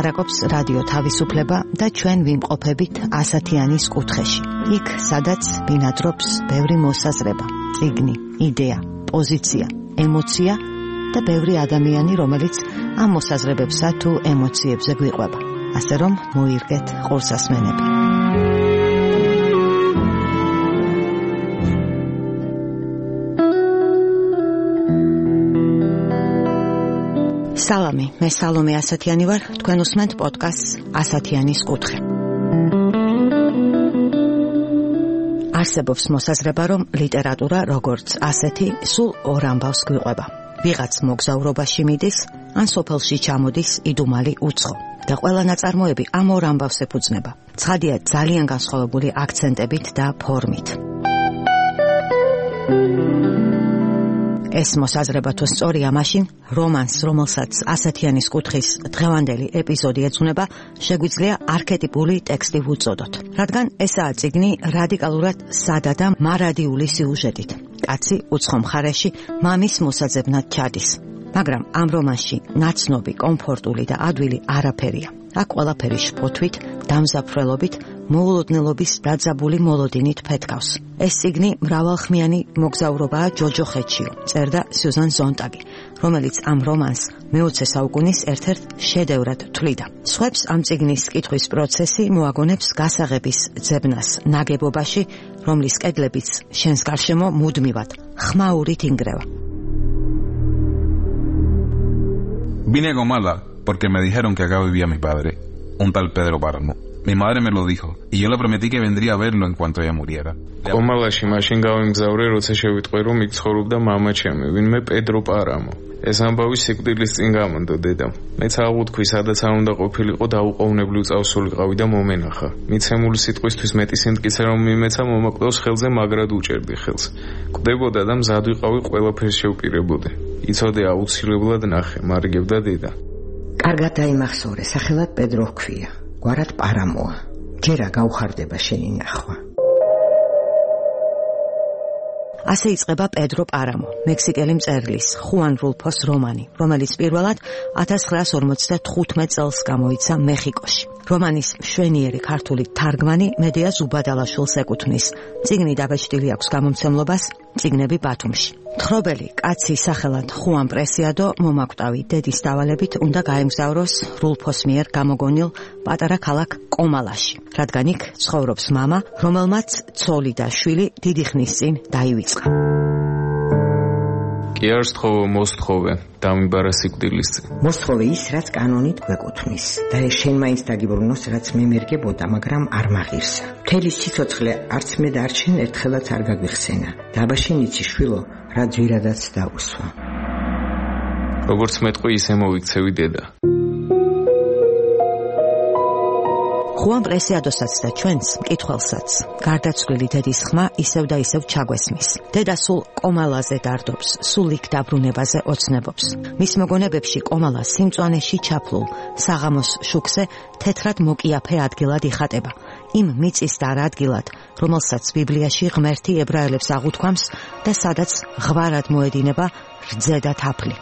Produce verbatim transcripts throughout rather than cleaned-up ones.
ელაპარაკობს რადიო თავისუფლება და ჩვენ ვიმყოფებით ასათიანის კუთხეში. იქ, სადაც ბინადრობს ბევრი მოსაზრება, წიგნი, იდეა, პოზიცია, ემოცია და ბევრი ადამიანი, რომელიც ამ მოსაზრებებსა თუ ემოციებზე გვიყვება. ასე რომ მოირგეთ ყურსასმენები. სალამი, მე სალომე ასათიანი ვარ, თქვენ უსმენთ პოდკასტს ასათიანის კუთხე. არსებობს მოსაზრება, რომ ლიტერატურა როგორც ასეთი სულ ორ ამბავს გვიყვება. ვიღაც მოგზაურობაში მიდის, ან სოფელში ჩამოდის იდუმალი უცხო. და ყველა ნაწარმოები ამ ორ ამბავს ეფუძნება. ცხადია ძალიან განსხვავებული აქცენტებით და ფორმით. ეს მოსაზრება თუ სწორია, მაშინ რომანს, რომელსაც ასათიანის კუთხის დღევანდელი ეპიზოდი ეძღვნება, შეგვიძლია არქეტიპული ტექსტი ვუწოდოთ. რადგან ესაა წიგნი რადიკალურად სადა და მარადიული სიუჟეტით. კაცი უცხო მხარეში მამის მოსაძებნად ჩადის. მაგრამ ამ რომანში ნაცნობი, კომფორტული და ადვილი არაფერია. აქ ყველაფერი შფოთვით, დამზაფრველობით, მოულოდნელობის დაძაბული მოლოდინით ფეთქავს. ეს წიგნი მრავალხმიანი მოგზაურობაა ჯოჯოხეთში, წერდა სიუზან ზონტაგი, რომელიც ამ რომანს მეოცე საუკუნის ერთ-ერთ შედევრად თვლიდა. სხვებს ამ წიგნის კითხვის პროცესი მოაგონებს გასაღების ძებნას ნაგებობაში, რომლის კედლებიც შენს გარშემო მუდმივად ხმაურით ინგრევა. Vine a Comala porque me dijeron que acá vivía mi padre, un tal Pedro Páramo. Mi madre me lo dijo y yo le prometí que vendría a verlo en cuanto ella muriera. Comalashi mashин გავიმგზავრე, როცა შევიტყვე, რომ იქ ცხოვრობდა მამა ჩემი, ვინმე პედრო პარამო. ეს ამბავი სიკვდილის წინ გამონდო დედამ. მეც აღუთქვი, სადაც არ უნდა ყოფილიყო, დაუყოვნებლივ წავსულიყავი და მომენახა. მიცემული სიტყვისთვის მეტი სიმტკიცე რომ მიმეცა, მომაკვდავს ხელზე, მაგრად უჭერდი ხელს. კვდებოდა და მზად ვიყავი ყველაფერს შევპირებოდე. იცოდე აუცილებლად ნახე, მარგებდა დედა. კარგად დაიმახსოვრე, სახელად პედრო ჰქვია, გვარად პარამოა. ჯერა გაუხარდება შენი ნახვა. ასე იწყება პედრო პარამო, მექსიკელი მწერლის ხუან რულფოს რომანი, რომელიც პირველად ათას ცხრაას ორმოცდათხუთმეტ წელს გამოიცა მეხიკოში. რომანის მშვენიერი ქართული თარგმანი მედია ზუბადალაშვილს ეკუთვნის. წიგნი დაბეჭდილი აქვს გამომცემლობას წიგნები ბათუმში. თხრობელი კაცი სახელად ხუან პრესიადო მომაკვდავი დედის დავალებით უნდა გაემგზავროს რულფოს მიერ გამოგონილ პატარა ქალაქ კომალაში, რადგან იქ ცხოვრობს მამა, რომელმაც ცოლი და შვილი დიდი ხნის წინ დაივიწყა. კი არ სთხოვო, მოსთხოვე, დამიბარა სიკვდილის წინ. მოსთხოვე ის, რაც კანონით გვეკუთვნის, და ეს შენ მაინც დაგიბრუნოს, რაც მე მერგებოდა, მაგრამ არ მაღირსა. მთელი სიცოცხლე არც მე და არც შენ ერთხელაც არ გაგვიხსენა. და აბა შენ იცი, შვილო, რა ძვირადაც დაუსვა. როგორც მეტყვი, ისე მოვიქცევი დედა. ხუან პრესიადოსაც და ჩვენც, მკითხველსაც, გარდაცვლილი დედის ხმა ისევ და ისევ ჩაგვესმის. დედა სულ კომალაზე დარდობს, სულ იქ დაბრუნებაზე ოცნებობს. მის მოგონებებში კომალა სიმწვანეში ჩაფლულ, საღამოს შუქზე თეთრად მოკიაფე ადგილად იხატება. იმ მიწის და რა ადგილად, რომელსაც ბიბლიაში ღმერთი ებრაელებს აღუთქვამს და სადაც ღვარად მოედინება რძე და თაფლი.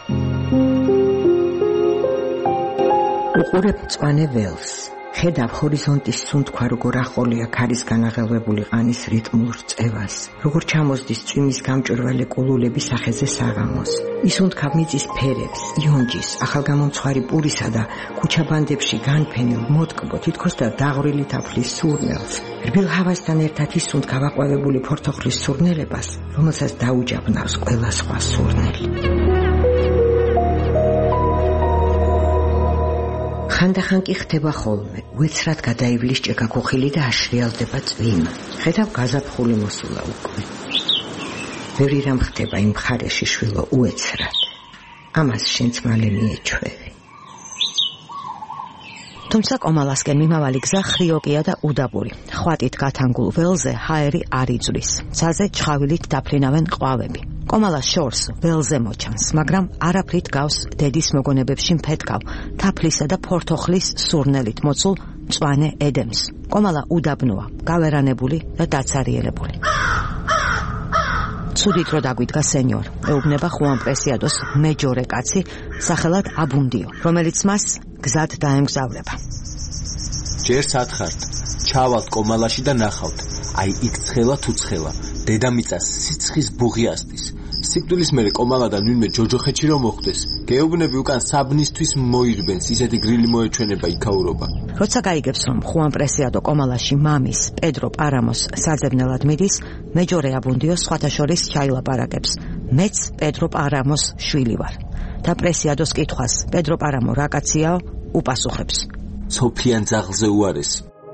უყურებ მწვანე ველს. ხედავ ჰორიზონტის სუნთქვა, როგორ ახოლია ქარის განაღელვებული ყანის რიტმულ რწევას, როგორ ჩამოსდის წვიმის გამჭვირვალე კულულები სახეზე საღამოს. ისუნთქავ მიწის ფერებს, იონჯის, ახალგამომცხვარი პურისა და ქუჩაბანდებში განფენილ მოტკბო, თითქოს და დაღვრილი თაფლის სურნელს. რბილ ჰავასთან ერთად ისუნთქავ აყვავებული ფორთოხლის სურნელებას, რომელსაც დაუჯაბნავს ყველა სხვა სურნელი. ხანდახან კი ხდება ხოლმე, უეცრად გადაივლის ჭექაქუხილი და აშრიალდება წვიმა. ხედავ გაზაფხული მოსულა უკვე. ბევრი რამ ხდება იმ მხარეში, შვილო, უეცრად. ამას შენც მალე მიეჩვევი. თუმცა კომალასკენ მიმავალი გზა ხრიოკია და უდაბური. ხვატით გათანგულ ველზე ჰაერი არ იძვლის. ცაზე ჩხავილით დაფლინავენ ყვავები. კომალას შორს ველზე მოჩანს, მაგრამ არაფრით გავს დედის მოგონებებში მფეთქავ, თაფლისა და ფორთოხლის სურნელით მოცულ მწვანე ედემს. კომალა უდაბნოა, გავერანებული და დაცარიელებული. ცუდით რო დაგვიდგა სენიორ, ეუბნება ხუან პრესიადოს მეჯორე კაცი, სახელად აბუნდიო, რომელიც მას გზად დაემგზავრება. ჯერ სათხართ, ჩავალთ კომალაში და ნახავთ, აი იქ ცხელა თუ ცხელა, დედამიწას სიცხის ბუღი ასტის. სიკვდილის მერე კომალა და ნույნმე ჯოჯოხეთში რომ მოხდეს, გეუბნები უკან საბნისთვის მოირბენს, ისეთი გრილი მოეჩვენება იქაურობა. როცა გაიგებს, რომ ხუან პრესიადო კომალაში მამის, პედრო პარამოს საძებნელად მიდის, მეჯორე აბუნდიო სხვათა შორის ჩაილაპარაკებს. მეც პედრო პარამოს შვილი ვარ. და პრესიადოს კითხვას, პედრო პარამო რა კაციაო, უპასუხებს. სოფიან ძაღლზე უარეს.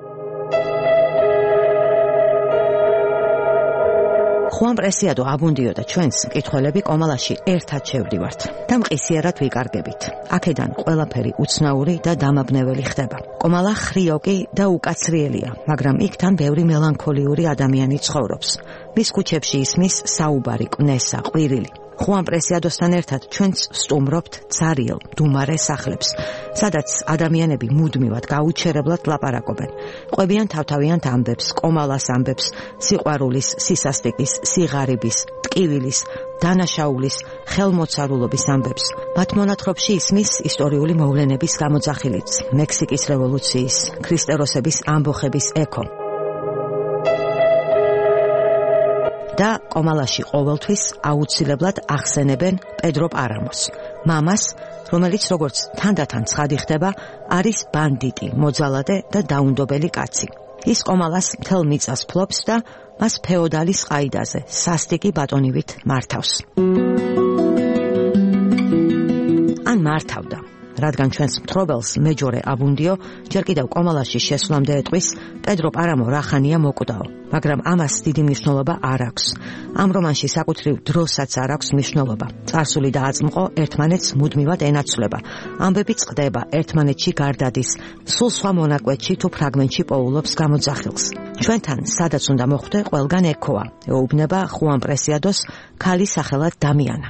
ხუან პრესიადო აბუნდიო და ჩვენს მკითხველები კომალაში ერთად შევდივართ და მყისიერად ვიკარგებით. აქედან ყველაფერი უცნაური და დამაბნეველი ხდება. კომალა ხრიოკი და უკაცრიელია, მაგრამ იქთან ბევრი მელანქოლიური ადამიანი ცხოვრობს. მის ქუჩებში ისმის საუბარი, კვნესა, ყვირილი. ხუან პრესიადოსთან ერთად ჩვენც სტუმრობთ ცარიელ, დუმარე სახლებს, სადაც ადამიანები მუდმივად გაუჩერებლად ლაპარაკობენ. ყვებიან თავთავიანთ ამბებს, კომალას ამბებს, სიყვარულის, სისასტიკის, სიღარიბის, ტკივილის, დანაშაულის, ხელმოცარულობის ამბებს. მათ მონათხრობში ისმის ისტორიული მოვლენების გამოძახილიც, მექსიკის რევოლუციის, ქრისტეროსების ამბოხების ექო. და კომალაში ყოველთვის აუცილებლად ახსენებენ პედრო პარამოს, მამას, რომელიც როგორც თანდათან ცხადი ხდება, არის ბანდიტი, მოძალადე და დაუნდობელი კაცი. ის კომალას მთელ მიწას ფლობს და მას ფეოდალის ყაიდაზე, სასტიკი ბატონივით მართავს. ან მართავდა. რადგან ჩვენს მთხრობელს მეჯორე აბუნდიო ჯერ კიდევ კომალაში შესვლამდე ეტყვის, პედრო პარამო რახანია მოკვდაო, მაგრამ ამას დიდი მნიშვნელობა არ აქვს. ამ რომანში საკუთრივ დროსაც არ აქვს მნიშვნელობა. წარსული და აწმყო ერთმანეთს მუდმივად ენაცვლება. ამბები წყდება, ერთმანეთში გარდადის, სულ სხვა მონაკვეთში თუ ფრაგმენტში პოულობს გამოძახილს. ჩვენთან სადაც უნდა მოხვდე, ყველგან ექოა, ეუბნება ხუან პრესიადოს ქალის სახელად დამიანა.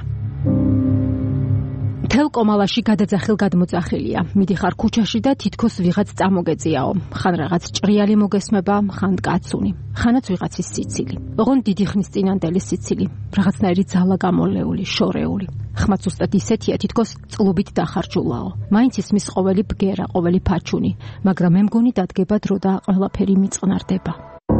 მთელ კომალაში გადაძახილ გადმოძახილია. მიდიხარ ქუჩაში და თითქოს ვიღაც წამოგეწიაო. ხან რაღაც ჭრიალი მოგესმება, ხან კაცუნი. ხანაც ვიღაცის სიცილი. ოღონ დიდი ხნის წინანდელი სიცილი. რაღაცნაირი ძალა გამოლეული, შორეული. ხმაც უსტად ისეთია, თითქოს წყლობით დახარჯულაო. მაინც ისმის ყოველი ბგერა, ყოველი ფაჩუნი, მაგრამ მე მგონი დადგება დრო და ყველაფერი მიწყნარდება.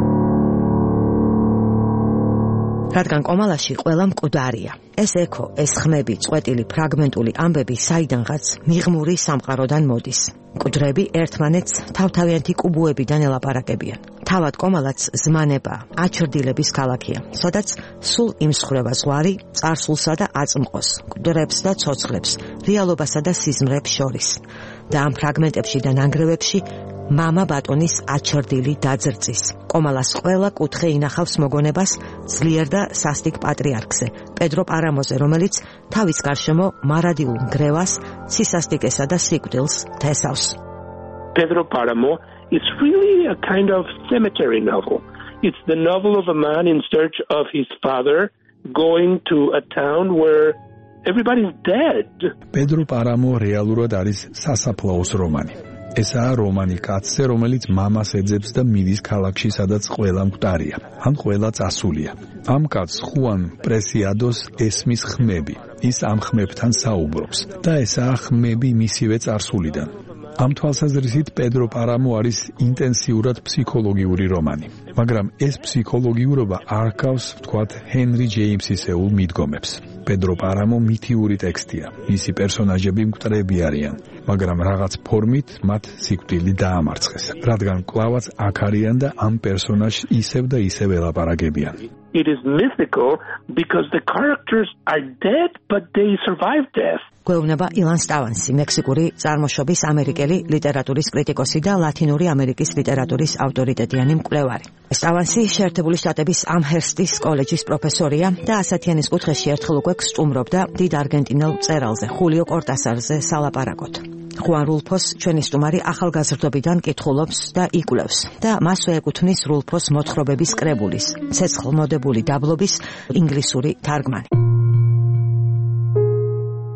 რადგან კომალაში ყველა მკვდარია. ეს ექო, ეს ხმები, წვეტილი, ფრაგმენტული ამბები საიდანღაც მიღმური სამყაროდან მოდის. მკვდრები ერთმანეთს თავთავიანთი კუბუებიდან ელაპარაკებიან. თავად კომალაც ზმანება, აჩრდილების ქალაქია, სადაც სულ იმსხვრება ზღვარი წარსულსა და აწმყოს, მკვდრებს და ცოცხლებს, რეალობასა და სიზმრებს შორის. და ამ ფრაგმენტებში და ნანგრევებში მამა ბატონის აჩრდილი დაძრწის. კომალას ყველა კუთხე ინახავს მოგონებას ძლიერ და სასტიკ პატრიარქზე, პედრო პარამოზე, რომელიც თავის გარშემო მარადილულ ნგრევას, სისასტიკესა და სიკვდილს თესავს. Pedro Paramo is really a kind of cemetery novel. It's the novel of a man in search of his father going to a town where everybody's dead. Pedro Paramo რეალურად არის სასაფლაოს რომანი. ესაა რომანი კაცზე, რომელიც მამას ეძებს და მიდის ქალაქში, სადაც ყველა მკვდარია. ან ყველა წასულია. ამ კაცს ხუან პრესიადოს ესმის ხმები. ის ამ ხმებთან საუბრობს და ესაა ხმები მისივე წარსულიდან. ამ თვალსაზრისით პედრო პარამო არის ინტენსიურად ფსიქოლოგიური რომანი. მაგრამ ეს ფსიქოლოგიურობა არ გავს, ვთქვათ, ჰენრი ჯეიმსისეულ მიდგომებს. პედრო პარამო მითიური ტექსტია. მისი პერსონაჟები მკვდრები არიან, მაგრამ რაღაც ფორმით მათ სიკვდილი დაამარცხეს, რადგან კლავაც აქ არიან და ამ პერსონაჟს ისევ და ისევ ელაპარაკებიან. It is mythical because the characters are dead but they survive death. გვეუბნება ილან სტავანსი, მექსიკური წარმოშობის ამერიკელი ლიტერატურის კრიტიკოსი და ლათინური ამერიკის ლიტერატურის ავტორიტეტიანი მკვლევარი. სტავანსი შეერთებული შტატების ამჰერსტის კოლეჯის პროფესორია და ასათიანის კუთხეში ერთხელ უკვე გსტუმრობდა დიდ არგენტინელ მწერალზე, ხულიო კორტასარზე სალაპარაკოთ. ხუან რულფოს ჩვენი სტუმარი ახალგაზრდობიდან კითხულობს და იკვლევს და მასვე ეკუთვნის რულფოს მოთხრობების კრებულის, ცეცხლმოდებული დაბლობის ინგლისური თარგმანი.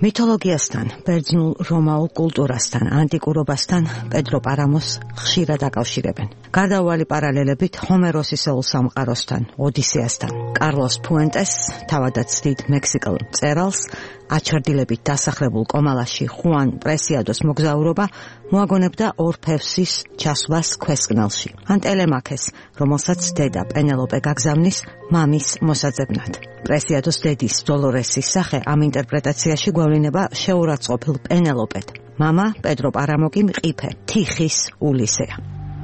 მითოლოგიასთან, ბერძნულ რომაულ კულტურასთან, ანტიკურობასთან პედრო პარამოს ხშირად აკავშირებენ. გარდაუვალი პარალელებით ჰომეროსისეულ სამყაროსთან, ოდისეასთან, კარლოს ფუენტეს, თავადაც დიდ მექსიკელ მწერალს, აჩარდილებით დასახლებულ კომალაში ხუან პრესიადოს მოგზაურობა მოაგონებდა ორფევსის ჩასვლას ქვესკნელში, ან ტელემაქეს, რომელსაც დედა პენელოპე გაგზავნის მამის მოსაძებნად. პრესიადოს დედის დოლორესის სახე ამ ინტერპრეტაციაში გვევლინება შეურაცხყოფილ პენელოპედ. მამა პედრო პარამო კი მყიფე, თიხის ულისეა.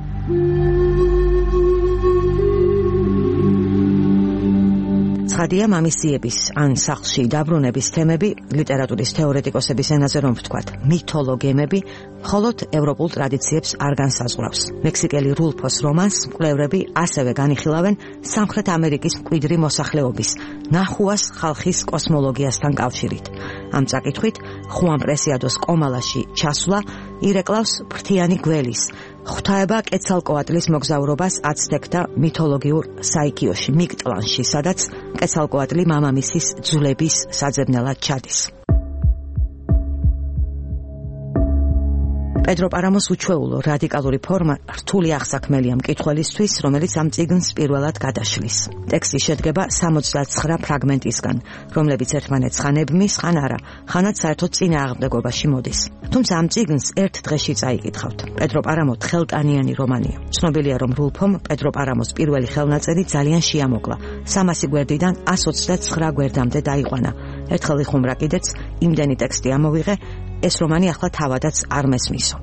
ცხადია, მამისიების ან სახლში დაბრუნების თემები ლიტერატურის თეორეტიკოსების ენაზე რომ ვთქვათ, მითოლოგემები, მხოლოდ ევროპულ ტრადიციებს არ განსაზღვრავს. მექსიკელი რულფოს რომანს მკვლევრები ასევე განიხილავენ სამხრეთ ამერიკის მკვიდრი მოსახლეობის, ნახუას ხალხის კოსმოლოგიასთან კავშირით. ამ წაკითხვით, ხუან პრესიადოს კომალაში ჩასვლა ირეკლავს ფრთიანი გველის, ღვთაება კეცალკოატლის მოგზაურობას აცტეკთა მითოლოგიურ საიქიოში, მიკტლანში, სადაც კეცალკოატლი მამამისის ძვლების საძებნელად ჩადის. პედრო პარამოს უჩვეულო რადიკალური ფორმა რთული აღსაქმელია მკითხველისთვის, რომელიც ამ წიგნს პირველად გადაშლის. ტექსტი შედგება სამოცდაცხრა ფრაგმენტისგან, რომლებიც ერთმანეთს ხან ებმის, ხან არა, ხანაც საერთოდ წინააღმდეგობაში მოდის. თუმცა ამ წიგნს ერთ დღეში წაიკითხავთ. პედრო პარამო თხელტანიანი რომანია. ცნობილია, რომ რულფომ პედრო პარამოს პირველი ხელნაწერი ძალიან შეამოკლა. სამასი გვერდიდან ას ოცდაცხრა გვერდამდე დაიყვანა. ერთხელ იხუმრა კიდეც, იმდენი ტექსტი ამოვიღე, ეს რომანი ახლა თავადაც არ მესმისო.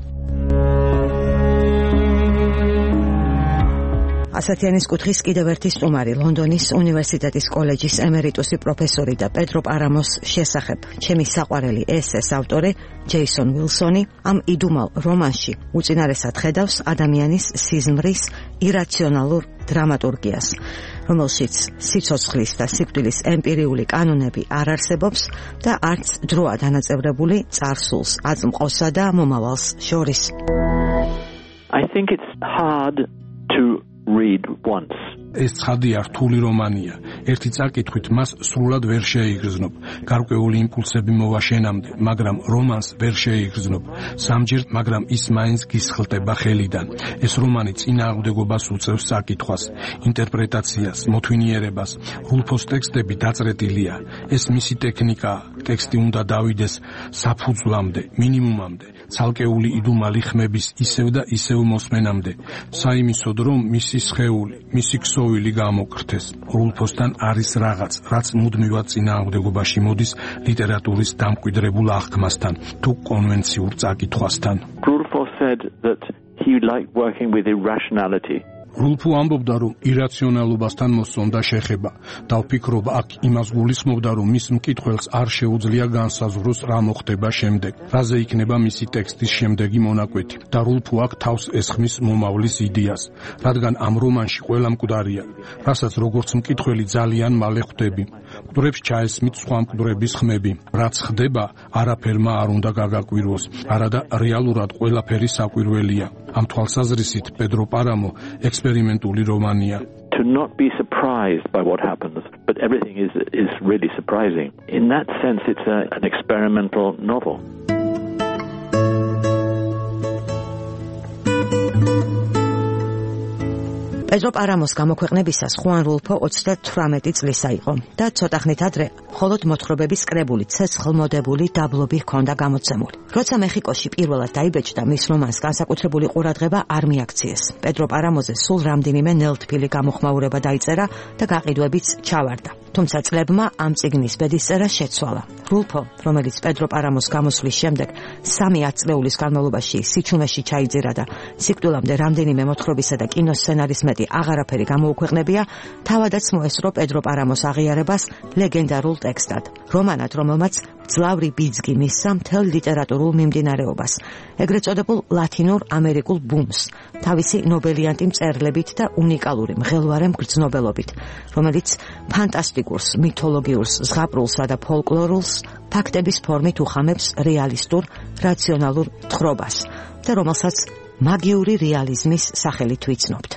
ასათიანის კუთხის კიდევ ერთი სტუმარი, ლონდონის უნივერსიტეტის კოლეჯის ემერიტუსი პროფესორი და პედრო პარამოს შესახებ ჩემი საყვარელი ესეს ავტორი ჯეისონ ვილსონი ამ იდუმალ რომანში უწინარესად ხედავს ადამიანის სიზმრის ირაციონალურ დრამატურგიას, რომელშიც სიცოცხლის და სიკვდილის ემპირიული კანონები არ არსებობს და არც დროა დანაწევრებული წარსულს, აწმყოსა და მომავალს შორის. I think it's hard to read once. ეს ცხადია რთული რომანია. ერთი წაკითხვით მას სრულად ვერ შეიგრძნობ. გარკვეული იმპულსები მოვაშენამდე, მაგრამ რომანს ვერ შეიგრძნობ. სამჯერ, მაგრამ ის მაინც გისხლტება ხელიდან. ეს რომანი წინააღმდეგობას უწევს საკითხვას, ინტერპრეტაციას, მოთვინიერებას. რულფოს ტექსტები დაწრეტილია. ეს მისი ტექნიკაა. ტექსტი უნდა დავიდეს საფუძვლამდე, მინიმუმამდე, ცალკეული იდუმალი ხმების ისევ და ისევ მოსმენამდე. საიმისოდ, რომ მისი სხეული, მისი ქსოვილი გამოკრთეს. რულფოსთან არის რაღაც, რაც მუდმივად წინააღმდეგობაში მოდის ლიტერატურის დამკვიდრებულ აღქმასთან თუ კონვენციურ წაკითხვასთან. Rulfo said that he liked working with irrationality. რულფო ამბობდა, რომ ირაციონალობასთან მოსწონდა შეხება და ვფიქრობ, აქ იმას გულისხმობდა, რომ მის მკითხველს არ შეუძლია განსაზღვროს რა მოხდება შემდეგ, რაზე იქნება მისი ტექსტის შემდეგი მონაკვეთი და რულფო აქ თავს ესხმის მომავლის იდეას, რადგან ამ რომანში ყველა მკვდარია, რასაც როგორც მკითხველი ძალიან მალე ხვდები. მკვდრებს ჩაესმით სხვა მკვდრების ხმები, რაც ხდება, არაფერმა არ უნდა გაგაკვირვოს, არადა რეალურად ყველაფერი საკვირველია. ამ თვალსაზრისით პედრო პარამო ექსპერიმენტული რომანია. To not be surprised by what happens, but everything is is really surprising. In that sense, it's a, an experimental novel. პედრო პარამოს გამოქვეყნებისას ხუან რულფო ოცდათვრამეტი წლისა იყო და ცოტა ხნით ადრე მხოლოდ მოთხრობების კრებული ცეცხლმოდებული დაბლობი ჰქონდა გამოცემული. როცა მეხიკოში პირველად დაიბეჭდა, მის რომანს განსაკუთრებული ყურადღება არ მიაქციეს. პედრო პარამოზე სულ რამდენიმე ნელთბილი გამოხმაურება დაიწერა და გაყიდვებიც ჩავარდა. თუმცა წლებმა ამ წიგნის ბედისწერა შეცვალა. რულფო, რომელიც პედრო პარამოს გამოსვლის შემდეგ სამი ათწლეულის განმავლობაში სიჩუმეში ჩაიძირა და სიკვდილამდე რამდენიმე მოთხრობისა და კინოსცენარის მეტი აღარაფერი გამოუქვეყნებია, თავადაც მოესწრო პედრო პარამოს აღიარებას ლეგენდარულ ტექსტად. რომანად, რომელმაც ძლავრი ბიძგი მისცა მთელ ლიტერატურულ მიმდინარეობას, ეგრეთ წოდებულ ლათინურ ამერიკულ ბუმს, თავისი ნობელიანტი მწერლებით და უნიკალური მღელვარე მგრძნობელობით, რომელიც ფანტასტიკურს, მითოლოგიურს, ზღაპრულსა და ფოლკლორულს ფაქტების ფორმით უხამებს რეალისტურ, რაციონალურ თხრობას და რომელსაც მაგიური რეალიზმის სახელით ვიცნობთ.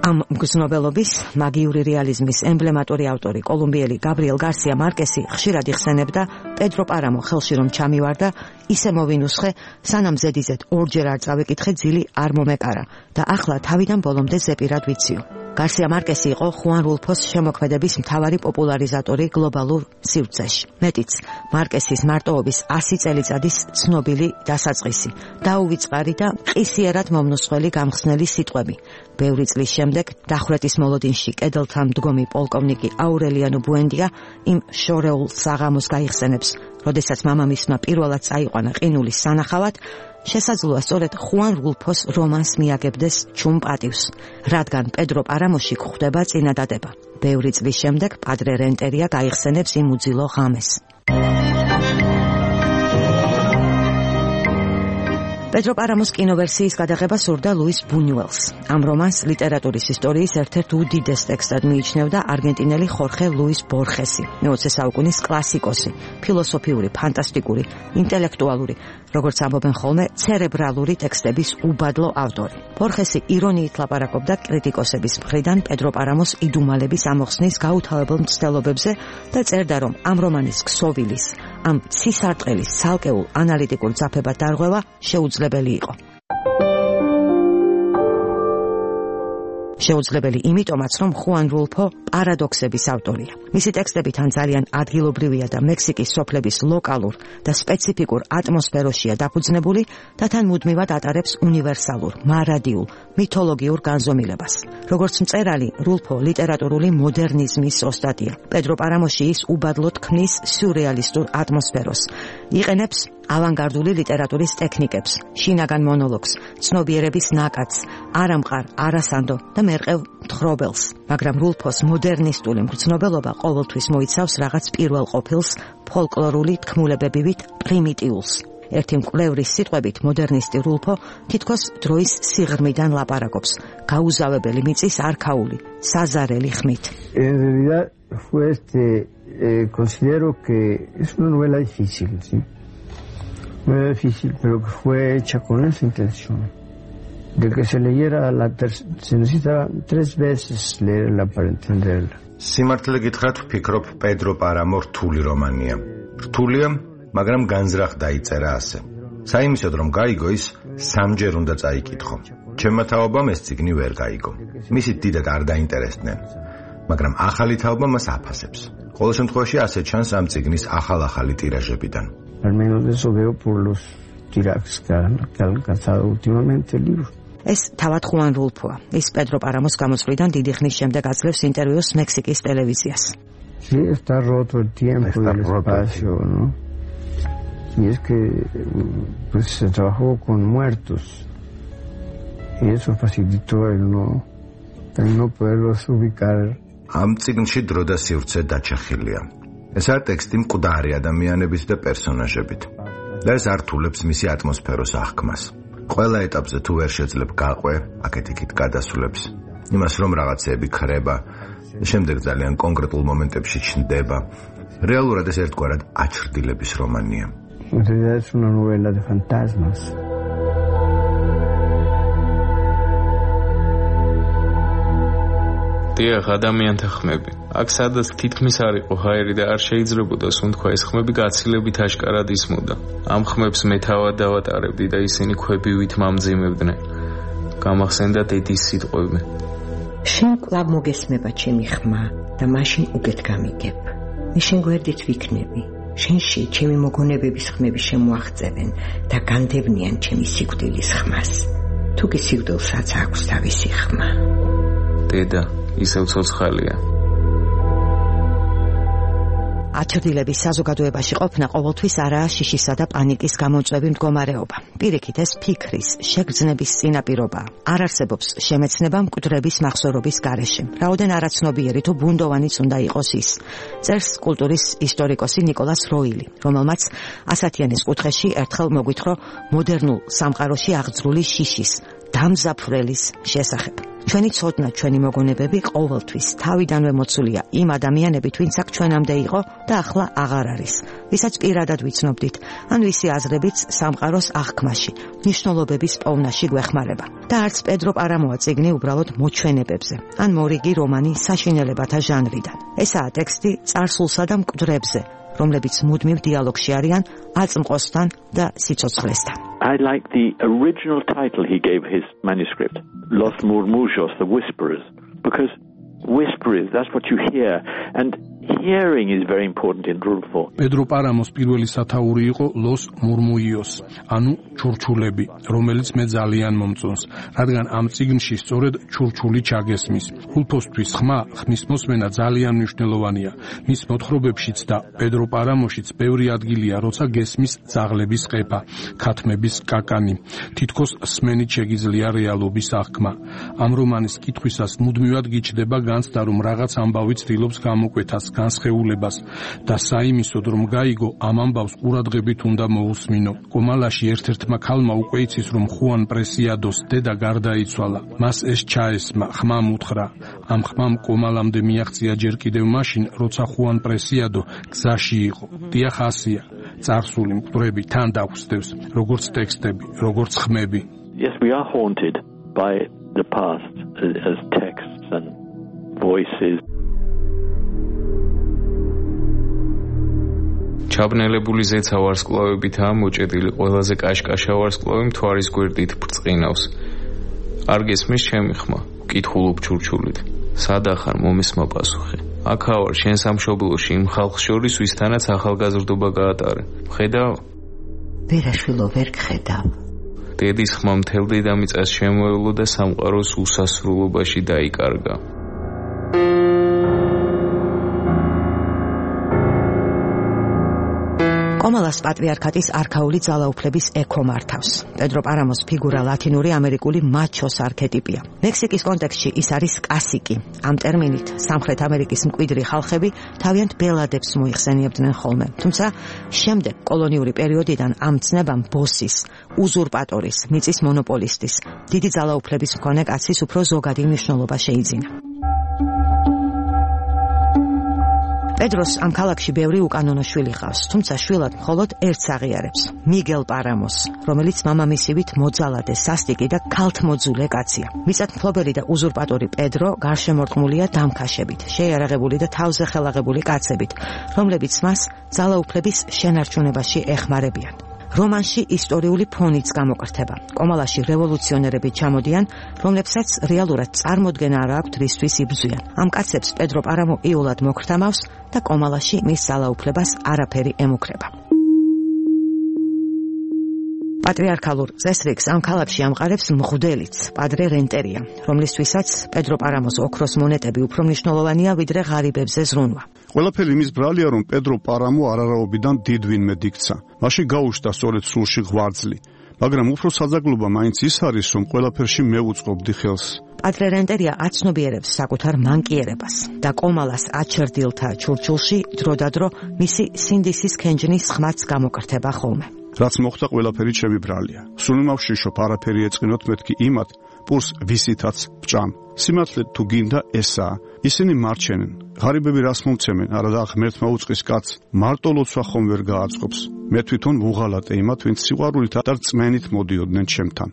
ამ მგზნობელობის მაგიური რეალიზმის ემბლემატური ავტორი კოლუმბიელი გაბრიელ გარსია მარკესი ხშირად იხსენებდა პედრო პარამო ხელში რომ ჩამივარდა ისე მოვინუსხე სანამ ზედიზედ ორჯერ არ წავეკითხე ძილი არ მომეკარა და ახლა თავიდან ბოლომდე ზეპირად ვიციო. გარსია მარკესი იყო ხუან რულფოს შემოქმედების მთავარი პოპულარიზატორი გლობალურ სივრცეში. მეტიც, მარკესის მარტოობის ასი წელიწადის ცნობილი დასაწყისი, დაუვიწყარი და ყისიერად მომნუსხველი გამხსნელი სიტყვები. ბევრი წლის შემდეგ დახვრეტის მოლოდინში კედელთან მდგომი პოლკოვნიკი აურელიანო ბუენდია იმ შორეულ საღამოს გაიხსენებს, როდესაც მამამისმა პირველად წაიყვანა ყინულის სანახავად, შესაძლოა სწორედ ხუან რულფოს რომანს მიაგებდეს ჩუმ პატივს, რადგან პედრო პარამოში გვხვდება წინადადება. ბევრი წლის შემდეგ პადრე რენტერია გაიხსენებს იმ უძილო ღამეს. პედრო პარამოს კინოვერსიის გადაღება სურდა ლუის ბუნიუელს. ამ რომანს ლიტერატურის ისტორიის ერთ-ერთ უდიდეს ტექსტად მიიჩნევდა არგენტინელი ხორხე ლუის ბორხესი, მეოცე საუკუნის კლასიკოსი, ფილოსოფიური, ფანტასტიკური, ინტელექტუალური, როგორც ამბობენ ხოლმე, ცერებრალური ტექსტების უბადლო ავტორი. ბორხესი ირონიით ლაპარაკობდა კრიტიკოსების მხრიდან პედრო პარამოს იდუმალების ამოხსნის გაუთავებელ მცდელობებზე და წერდა, რომ ამ რომანის ქსოვილის, ამ ცისარტყელის ცალკეულ ანალიტიკურ ძაფებად დარღვევა შეუძლებელი იყო. შეუძლებელი იმიტომაც, რომ ხუან რულფო პარადოქსების ავტორია. მისი ტექსტები თან ძალიან ადგილობრივია და მექსიკის სოფლების ლოკალურ და სპეციფიკურ ატმოსფეროშია დაფუძნებული და თან მუდმივად ატარებს უნივერსალურ, მარადიულ, მითოლოგიურ განზომილებას. როგორც მწერალი, რულფო ლიტერატურული მოდერნიზმის ოსტატია. პედრო პარამოში ის უბადლოდ ქმნის სიურეალისტურ ატმოსფეროს. იყენებს ავანგარდული ლიტერატურის ტექნიკებს, შინაგან მონოლოგს, ცნობიერების ნაკადს, არამყარ, არასანდო და მერყევ მთხრობელს, მაგრამ რულფოს მოდერნისტული მგრძნობელობა ყოველთვის მოიცავს რაღაც პირველ ყოფილს, ფოლკლორული თქმულებებივით პრიმიტიულს. ერთი მკვლევრის სიტყვებით მოდერნისტი რულფო თითქოს დროის სიღრმიდან ლაპარაკობს, გაუზავებელი მიწის არქაული, საზარელი ხმით. En realidad fue este eh, considero que es una novela difícil, ¿sí? No era difícil, pero que fue hecha con esa intención de que se leyera la ter- se necesitaba tres veces leerla para entenderla. სიმართლე გითხრათ, ვფიქრობ, პედრო პარამო რთული რომანია. რთულია, მაგრამ განზრახ დაიწერა ასე. საიმისოდ რომ გაიგო ის სამჯერ უნდა წაიკითხო. ჩემმა თაობამ ეს წიგნი ვერ გაიგო. მისი დიდად არ დაინტერესდნენ, მაგრამ ახალი თაობა მას აფასებს. ყოველ შემთხვევაში ასე ჩანს ამ წიგნის ახალ-ახალი ტირაჟებიდან. Al menos eso veo por los tirajes que han, que han alcanzado últimamente el libro. ეს თავად ხუან რულფოა. ის პედრო პარამოს გამოსვლიდან დიდი ხნის შემდეგ აძლევს ინტერვიუს მექსიკის ტელევიზიას. Sí, está roto el tiempo y el espacio, ¿no? Y es que pues se trabajó con muertos y eso facilitó el no, el no poderlos ubicar. ამ წიგნში დრო და სივრცე დაჩახილია. ესაა ტექსტი მკვდარი ადამიანებით და პერსონაჟებით და ეს ართულებს მისი ატმოსფეროს აღქმას. ყველა ეტაპზე თუ ვერ შეძლებ გაყვე, აქეთ-იქით გადასულებს. იმას რომ რაღაცეები ქრება, შემდეგ ძალიან კონკრეტულ მომენტებში ჩნდება. რეალურად ეს ერთგვარად აჩრდილების რომანია. En realidad es una novela de fantasmas. დიახ, ადამიანთა ხმები. აქ სადაც თითქმის არ იყო ჰაერი და არ შეიძლებოდა სუნთქვა, ეს ხმები გაცილებით აშკარად ისმოდა. ამ ხმებს მე თავად დავატარებდი და ისინი ქვებივით მამძიმებდნენ. გამახსენდა დედის სიტყვები. შენ კვლავ მოგესმება ჩემი ხმა და მაშინ უკეთ გამიგებ. მე შენ გვერდით ვიქნები. შენში ჩემი მოგონებების ხმები შემოაღწევენ და განდევნიან ჩემი სიკვდილის ხმას. თუ კი სიკვდილსაც აქვს თავისი ხმა. დედა ისევ ცოცხალია. აჩრდილების საზოგადოებაში ყოფნა ყოველთვის არაა შიშისა და პანიკის გამომწვევი მდგომარეობა. პირიქით, ეს ფიქრის, შეგრძნების წინაპირობაა. არ არსებობს შემეცნება მკვდრების მახსოვრობის გარეშე. რაოდენ არაცნობიერი თუ ბუნდოვანიც უნდა იყოს ის. წერს კულტურის ისტორიკოსი ნიკოლას როილი, რომელმაც ასათიანის კუთხეში ერთხელ მოგვითხრა მოდერნულ სამყაროში აღძრული შიშის, დამზაფხვრელის შესახებ. ჩვენი ცოდნა, ჩვენი მოგონებები ყოველთვის თავიდანვე მოცულია იმ ადამიანებით, ვინც აქ ჩვენამდე იყო და ახლა აღარ არის, ვისაც პირადად ვიცნობდით, ან ვისი აზრებიც სამყაროს აღქმაში, მნიშვნელობების პოვნაში გვეხმარება. და არც პედრო პარამოა წიგნი უბრალოდ მოჩვენებებზე, ან მორიგი რომანი საშინელებათა ჟანრიდან. ესაა ტექსტი წარსულსა და მკვდრებზე, რომლებიც მუდმივ დიალოგში არიან აწმყოსთან და სიცოცხლესთან. I like the original title he gave his manuscript, Los Murmullos, the Whisperers, because whisperers, that's what you hear, and hearing is very important in Rulfo. პედრო პარამოს პირველი სათაური იყო Los Murmullos, ანუ ჩურჩულები, რომელიც მე ძალიან მომწონს, რადგან ამ წიგნში სწორედ ჩურჩული ჩაგესმის. Rulfosთვის ხმა, ხმის მოსმენა ძალიან მნიშვნელოვანია. მის მოთხრობებშიც და პედრო პარამოშიც ბევრი ადგილია, როცა გესმის ძაღლების ყეფა, ქათმების კაკანი. თითქოს სმენით შეგიძლია რეალობის აღქმა. ამ რომანის კითხვისას მუდმივად გიჩნდება განცდა, რომ რაღაც ამბავი ცდილობს გამოკვეთას, განსხეულებას და საიმისოდ რომ გაიგო ამ ამბავს ყურადღებით უნდა მოусმინო. კომალაში ერთ-ერთმა ქალმა უკვე იცის რომ ხუან პრესიადოს დედა გარდაიცვალა. მას ეს ჩაესმა, ხმამ უთხრა. ამ ხმამ კომალამდე მიაღწია ჯერ კიდევ მაშინ, როცა ხუან პრესიადო გზაში იყო. დიახ, ასია. წარსული მკვდრები თან დაგვსდევს, როგორც ტექსტები, როგორც ხმები. Yes, we are haunted by the past as, as texts and voices. ჩაბნელებული ზეცა ვარსკვლავებითაა მოჭედილი, ყველაზე კაშკაშა ვარსკვლავი მთვარის გვერდით ბრწყინავს. არ გესმის ჩემი ხმა, ვკითხულობ ჩურჩულით. სადა ხარ მომისმა პასუხი. აქა ვარ შენ სამშობლოში იმ ხალხს შორის, ვისთანაც ახალგაზრდობა გაატარე. ხედავ? ვერაშვილო ვერ გხედავ. დედის ხმა მთელ დედამიწას შემოევლო და სამყაროს უსასრულობაში დაიკარგა. კომალას პატრიარქატის არქაული ძალაუფლების ექო მართავს. პედრო პარამოს ფიგურა ლათინური ამერიკული მაჩოს არქეტიპია. მექსიკის კონტექსტში ის არის კასიკი. ამ ტერმინით სამხრეთ ამერიკის მკვიდრი ხალხები თავიანთ ბელადებს მოიხსენიებდნენ ხოლმე. თუმცა შემდეგ კოლონიური პერიოდიდან ამ ცნებამ ბოსის, უზურპატორის, მიწის მონოპოლისტის, დიდი ძალაუფლების მქონე კაცის უფრო ზოგადი მნიშვნელობა შეიძინა. პედროს ამ ქალაქში ბევრი უკანონო შვილი ყავს, თუმცა შვილად მხოლოდ ერთს აღიარებს, მიგელ პარამოს, რომელიც მამამისივით მოძალადე, სასტიკი და ქალთმოძულე კაცია. მიწათმფლობელი და უზურპატორი პედრო გარშემორტყმულია დამქაშებით, შეიარაღებული და თავზე ხელაღებული კაცებით, რომლებიც მას ძალაუფლების შენარჩუნებაში ეხმარებიან. რომანში ისტორიული ფონიც გამოკრთება. კომალაში რევოლუციონერები ჩამოდიან, რომლებსაც რეალურად წარმოდგენა არ აქვთ რისთვის იბრძვიან. ამ კაცებს პედრო პარამო იულად მოკრთამავს და კომალაში მის ძალაუფლებას არაფერი ემუქრება. პატრიარქალურ წესრიგს ამ ქალაქში ამყარებს მღვდელიც, პადრე რენტერია, რომლისთვისაც პედრო პარამოს ოქროს მონეტები უფრო მნიშვნელოვანია ვიდრე ღარიბებზე ზრუნვა. ყველაფერი იმის ბრალია, რომ პედრო პარამო არარაობიდან დიდ ვინმე იქცა. მაშინ გაუშვდა სწორედ სულში ღვაწლი, მაგრამ უფრო საძაგლობა მაინც ის არის, რომ ყველაფერში მე უწყობდი ხელს. პადრე რენტერია აცნობიერებს საკუთარ მანკიერებას და კომალას აჩერდილთა ჩურჩულში დროდადრო მისი სინდისის ქენჯნის ხმაც გამოკრთება ხოლმე. რაც მოხდა ყველაფერი ჩემი ბრალია. სულ მავშიშობ არაფერი ეწყინოთ მეთქი იმათ, პურს ვისითაც ვჭამ. სიმართლე თუ გინდა ესაა. ისინი მარჩენენ. ღარიბები რას მომცემენ, არადა ღმერთმა უწყის კაც მარტო ლოცვა ხომ ვერ გააწყობს. მე თვითონ ვუღალატე იმათ, ვინც სიყვარულით და რწმენით მოდიოდნენ ჩემთან.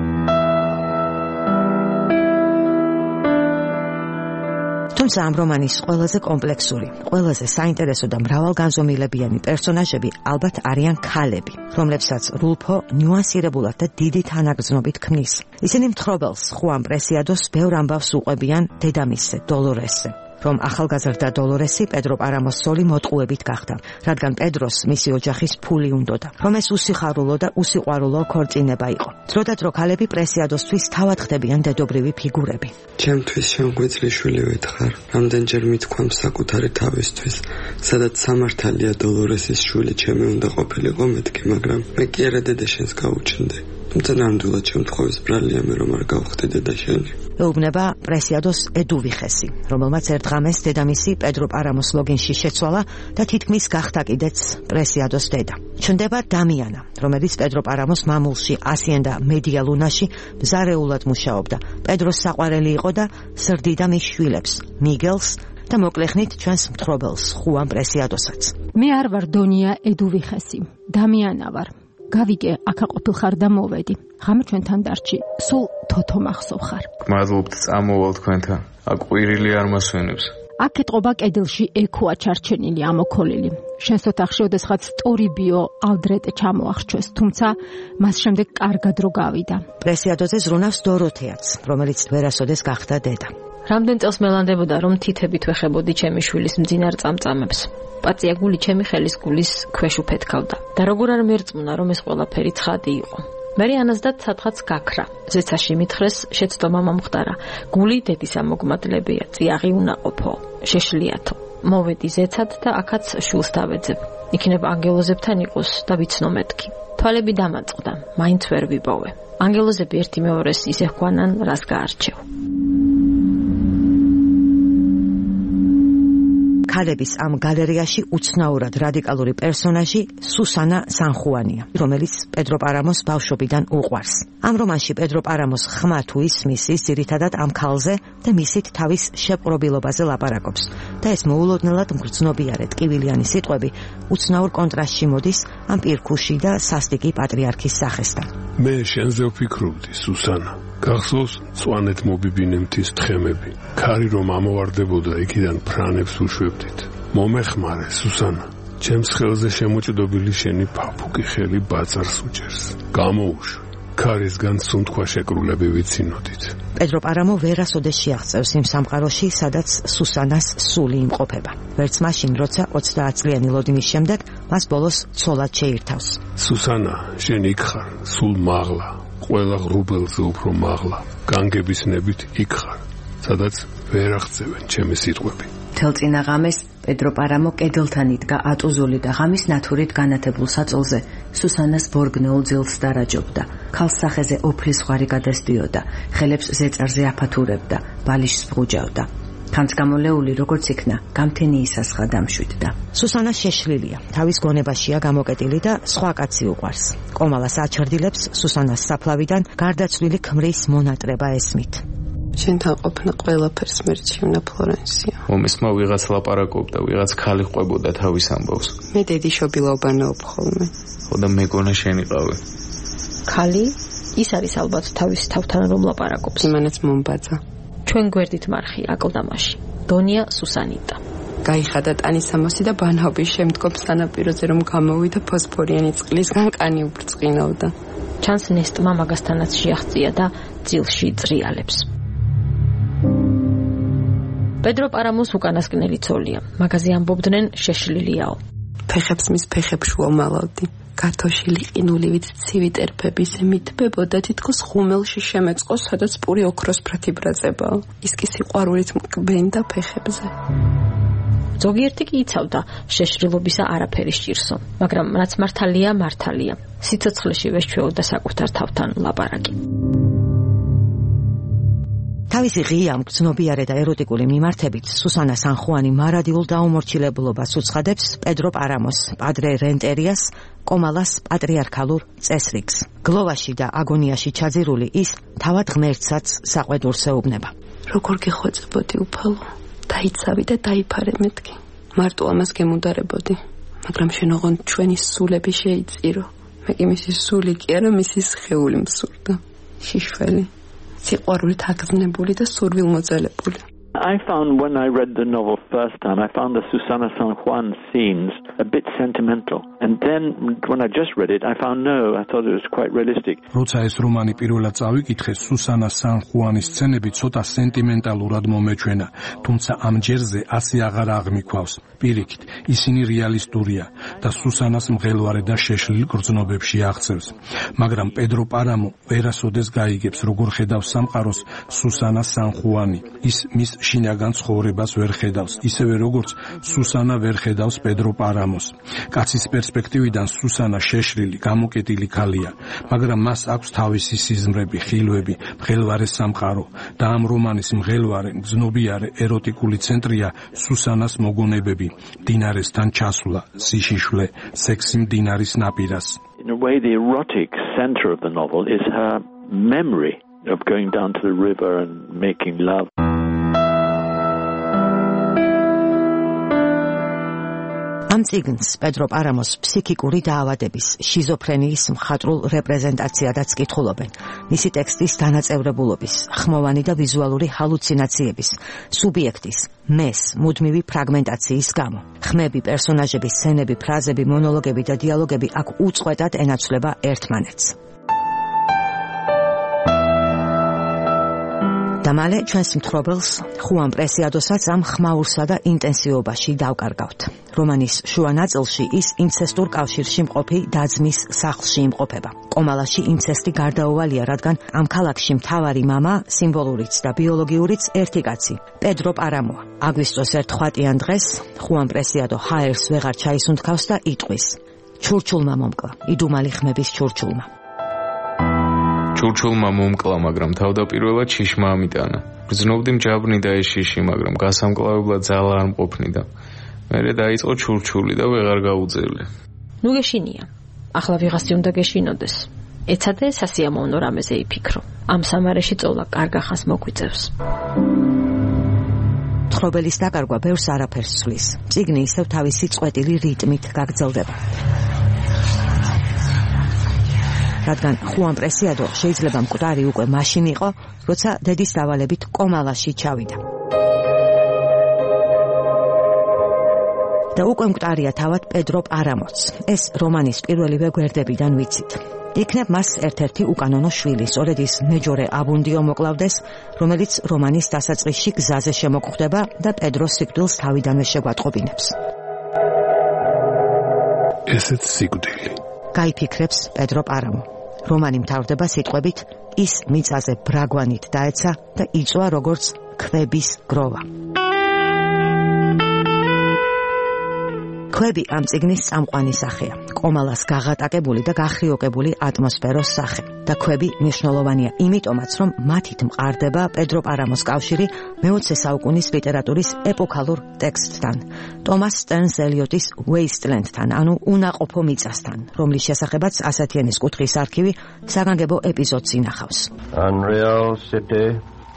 თუმცა ამ რომანის ყველაზე კომპლექსური, ყველაზე საინტერესო და მრავალგანზომილებიანი პერსონაჟები ალბათ არიან ქალები, რომლებსაც რულფო ნიუანსირებულად და დიდი თანაგრძნობით ქმნის. ისინი მთხრობელს, ხუან პრესიადოს ბევრ ამბავს უყვებიან დედამისზე, დოლორესზე, რომ ახალგაზრდა დოლორესი პედრო პარამოს სოლი მოტყუებით გახდა, რადგან პედროს მისი ოჯახის ფული უნდოდა, რომ ეს უსიხარულო და უსიყვარულო ქორწინება იყო. დროდადრო ქალები პრესიადოსთვის თავად ხდებიან დედობრივი ფიგურები. ჩემთვის შემგვეძლი შვილი ვეთხარ, რამდენჯერ მithქვამ საკუთარი თავისთვის, სადაც სამართალია დოლორესის შვილი ჩემი უნდა ყოფილიყო მეთქი, მაგრამ მე კი არა დედა შენს გაუჩნდე. მწნამდულად შემთხვევის ბრალია მე რომ არ გავხდე დედაშენი. ეუბნება პრესიადოს ედუვიხესი, რომელმაც ერთ ღამეს დედამისი პედრო პარამოს ლოგინში შეცვალა და თითქმის გახდა კიდეც პრესიადოს დედა. ჩნდება დამიანა, რომელიც პედრო პარამოს მამულში ასიენდა მედია ლუნაში მზარეულად მუშაობდა. პედროს საყვარელი იყო და სრდიდა მის შვილებს, მიგელს და მოკლეხნით ჩვენს მთხრობელს, ხუან პრესიადოსაც. მე არ ვარ დონია ედუვიხესი, დამიანა ვარ. გავიგე, აქ აყოფილ ხარ და მოვედი. ღამე ჩვენთან დარჩი, სულ თოთო მახსოვ ხარ. გმადლობთ, წამოვალ თქვენთან. აქ ყვირილი არ მასვენებს. აქ ეტყობა კედელში ექოა ჩარჩენილი ამოქოლილი. შენს ოთახში ოდესღაც სტორიბიო ალდრეტე ჩამოახჩვეს, თუმცა მას შემდეგ კარგად რო გავიდა. პრესიადოზე ზრუნავს დოროთეაც, რომელიც ვერასოდეს გახდა დედა. რამდენ წელს მელანდებოდა რომ თითებით ვეხებოდი ჩემი შვილის მძინარ წამწამებს. პაწია გული ჩემი ხელის გულის ქვეშ უფეთქავდა და როგორ არ მერწმუნა რომ ეს ყველაფერი ცხადი იყო. მერე ანაზდაც სადღაც გაქრა. ზეცაში მითხრეს შეცდომა მომხდარა. გული დედის ამოგმადლებია, წიაღი უნაყოფო, შეშლიათო. მოვედი ზეცად და აქაც შულს დავეძებ. იქნება ანგელოზებთან იყოს და ვიცნო მეთქი. თვალები დამაწყდა, მაინც ვერ ვიპოვე. ანგელოზები ერთი მეორეს ისე ჰქვანან, რას გაარჩევ. ქალების ამ გალერეაში უცნაურად რადიკალური პერსონაჟი სუსანა სანხუანია, რომელიც პედრო პარამოს ბავშვობიდან უყვარს. ამ რომანში პედრო პარამოს ხმა თუ ისმის, ის ძირითადად ამ ქალზე და მისით თავის შეპყრობილობაზე ლაპარაკობს და ეს მოულოდნელად მგრძნობიარე ტკივილიანი სიტყვები უცნაურ კონტრასტში მოდის ამ პირქუში და სასტიკი პატრიარქის სახესთან. მე შენზე ვფიქრობდი, სუსანა. გახსოვს წვანეთ მობიბინემთის თხემები. ქარი რომ ამოვარდებოდა, იქიდან ფრანებს უშვებდით. მომეხმარე, სუსანა. ჩემს ხელზე შემოჭდობილი შენი ფაფუკი ხელი ბაწარს უჭერს. გამოუშვი. ქარისგან სუნთქვა შეკრულები ვიცინოდით. პედრო პარამო ვერასოდეს შეაღწევს იმ სამყაროში, სადაც სუსანას სული იმყოფება. ვერც მაშინ, როცა ოცდაათწლიანი ლოდინის შემდეგ მას ბოლოს ცოლად შეირთავს. სუსანა, შენ იქ ხარ, სულ მაღლა. ყველა ღრუბელზე უფრო მაღლა, განგების ნებით იქ ხარ, სადაც ვერ აღწევენ ჩემი სიტყვები. თელწინა ღამეს პედრო პარამო კედელთან იდგა ატუზული და ღამის ნათურით განათებულ საწოლზე სუსანას ბორგნეულ ძილს დარაჯობდა. ქალს სახეზე ოფლის ზღვარი გადასდიოდა, ხელებს ზეწარზე აფათურებდა, ბალიშს ბრუჯავდა. თანც გამოლეული როგორც იქნა, გამთენი ისასხა დამშვიდდა. სუსანა შეშლილია, თავის გონებაშია გამოკეტილი და სხვა კაცი უყვარს. კომალას აჩრდილებს სუსანას საფლავიდან გარდაცვლილი ქმრის მონატრება ესმით. შენთან ყოფნა ყველაფერს მერჩივნა ფლორენსია. მომისმა ვიღაც ლაპარაკობდა, ვიღაც ქალი ყვებოდა თავის ამბავს. მე დედიშობილობა ნაობ ხოლმე. ხო და მეგონა შენიყავი. ქალი ის არის ალბათ თავის თავთან რომ ლაპარაკობს. იმანაც მომბაძა. ჩვენ გვერდით მარხი აკლდამაში. დონია სუსანიტა. გაიხადა ტანისამოსი და ბანაობის შემდგომ სანაპიროზე რომ გამოვიდა ფოსფორიანი წყლისგან კანი უბრწყინავდა. ჩანს ნესტმა მაგასთანაც შეაღწია და ძილში წრიალებს. პედრო პარამოს უკანასკნელი ცოლია. მაგაზე ამბობდნენ შეშლილიაო. ფეხებს მის ფეხებში ვომალავდი. გათოშილი ყინულივით ცივი ტერფების მითბებოდა თითქოს ხუმელში შემეწყოს, სადაც პური ოქროსფრათი ბრაზებაო. ის კი სიყვარულით მკბენდა ფეხებზე. ზოგიერთი კი იცავდა შეშრილობისა არაფერი სჭირსო, მაგრამ რაც მართალია, მართალია. სიცოცხლეში ვეშჩვეოდა საკუთარ თავთან ლაპარაკი. თავისი ღია, მგრძნობიარე და ეროტიკული მიმართებით სუსანა სანხუანი მარადილ დაუმორჩილებლობას უცხადებს პედრო პარამოს, პადრე რენტერიას, კომალას პატრიარქალურ წესრიგს. გლოვაში და აგონიაში ჩაძირული ის თავად ღმერთსაც საყვედურს ეუბნება. როგორ გეხვეწებოდი უფალო, დაიცავი და დაიფარე მეთქი. მარტო ამას გემუდარებოდი, მაგრამ შენ ოღონდ ჩვენი სულები შეიწირო. მე კი მისი სული კი არა, მისი სხეული მსურდა. შიშველი, სიყვარულით აგზნებული და სურვილმოძალებული. I found when I read the novel first time, I found the Susana San Juan scenes a bit sentimental. And then when I just read it, I found no, I thought it was quite realistic. როცა ეს რომანი პირველად წავიკითხე, სუსანა სან ხუანის სცენები ცოტა სენტიმენტალურად მომეჩვენა, თუმცა ამ ჯერზე ასე აღარ აღმიქვავს. პირიქით, ისინი რეალისტურია და სუსანას მღელვარე და შეშლილ გრძნობებში აღწევს. მაგრამ პედრო პარამო ვერასოდეს გაიგებს, როგორ ხედავს სამყაროს სუსანა სან ხუანი. ის მის შინაგან ცხოვრებას ვერ ხედავს, ისევე როგორც სუსანა ვერ ხედავს პედრო პარამოს. პარამოს. კაცის პერსპექტივიდან სუსანა შეშლილი, გამოკეტილი ქალია, მაგრამ მას აქვს თავისი სიზმრები, ხილვები, მღელვარე სამყარო და ამ რომანის მღელვარე, მგზნობიარე, ეროტიკული ცენტრია სუსანას მოგონებები, მდინარესთან ჩასვლა, სიშიშვლე, სექსი მდინარის ნაპირას. In a way, the erotic center of the novel is her memory of going down to the river and making love. ამ წიგნს პედრო პარამოს ფსიქიკური დაავადების, შიზოფრენიის მხატვრულ რეპრეზენტაციადაც კითხულობენ. მისი ტექსტის დანაწევრებულობის, ხმოვანი და ვიზუალური ჰალუცინაციების, სუბიექტის, მეს, მუდმივი ფრაგმენტაციის გამო. ხმები, პერსონაჟები, სცენები, ფრაზები, მონოლოგები და დიალოგები აქ უწყვეტად ენაცვლება ერთმანეთს. და მალე ჩვენს მთხრობელს ხუან პრესიადოსაც ამ ხმაურსა და ინტენსივობაში დავკარგავთ. რომანის შუა ნაწილში ის ინცესტურ კავშირში მყოფი დაძმის სახლში იმყოფება. კომალაში ინცესტი გარდაუვალია, რადგან ამ ქალაქში მთავარი მამა, სიმბოლურიც და ბიოლოგიურიც ერთი კაცი, პედრო პარამოა. აგვისტოს ერთ ხვატიან დღეს ხუან პრესიადო ჰაერს ვეღარ ჩაისუნთქავს და იტყვის: ჩურჩულმა მომკლა, იდუმალი ხმების ჩურჩულმა. ჩურჩულმა მომკლა, მაგრამ თავდაპირველად შიშმა ამიტანა. გრძნობდი მჯაბრნი და ეს შიში, მაგრამ გასამკლავებლად ძალა არ მყოფნიდა. მერე დაიწყო ჩურჩული და ვეღარ გაუძელე. ნუ გეშინია. ახლა ვიღასი უნდა გეშინოდეს. ეცადე სასიამოვნო რამეზე იფიქრო. ამ სამარეში წოლა კარგახანს მოგვიწევს. მთხრობელის დაკარგვა ბევრს არაფერს ცვლის. წიგნი ისევ თავისი წყვეტილი რიტმით გაგრძელდება. რადგან ხუან პრესიადო შეიძლება მკვდარი უკვე მაშინ იყო, როცა დედის დავალებით კომალაში ჩავიდა. და უკვე მკვდარია თავად პედრო პარამოც. ეს რომანის პირველივე გვერდებიდან ვიცით. იქნებ მას ერთ-ერთი უკანონო შვილი, სწორედ ის მეჯორე აბუნდიო მოკლავდეს, რომელიც რომანის დასაწყისში გზაზე შემოკვდება და პედროს სიკვდილს თავიდანვე შეგვატყობინებს. ესეც სიკვდილი. გაიფიქრებს პედრო პარამო. რომანი მთავრდება სიტყვებით ის მიწაზე ბრაგვანით დაეცა და იწვა როგორც ქვების გროვა. ქვები ამ წიგნის წამყვანი სახეა. კომალას გაღატაკებული და გახრიოკებული ატმოსფეროს სახე. და ქვები მნიშვნელოვანია იმიტომაც, რომ მათით მყარდება პედრო პარამოს კავშირი მეოცე საუკუნის ლიტერატურის ეპოქალურ ტექსტთან, ტომას სტერნს ელიოტის Wasteland-თან, ანუ უნაყოფო მიწასთან, რომლის შესახებაც ასათიანის კუთხის არქივი საგანგებო ეპიზოდს ინახავს. Unreal city,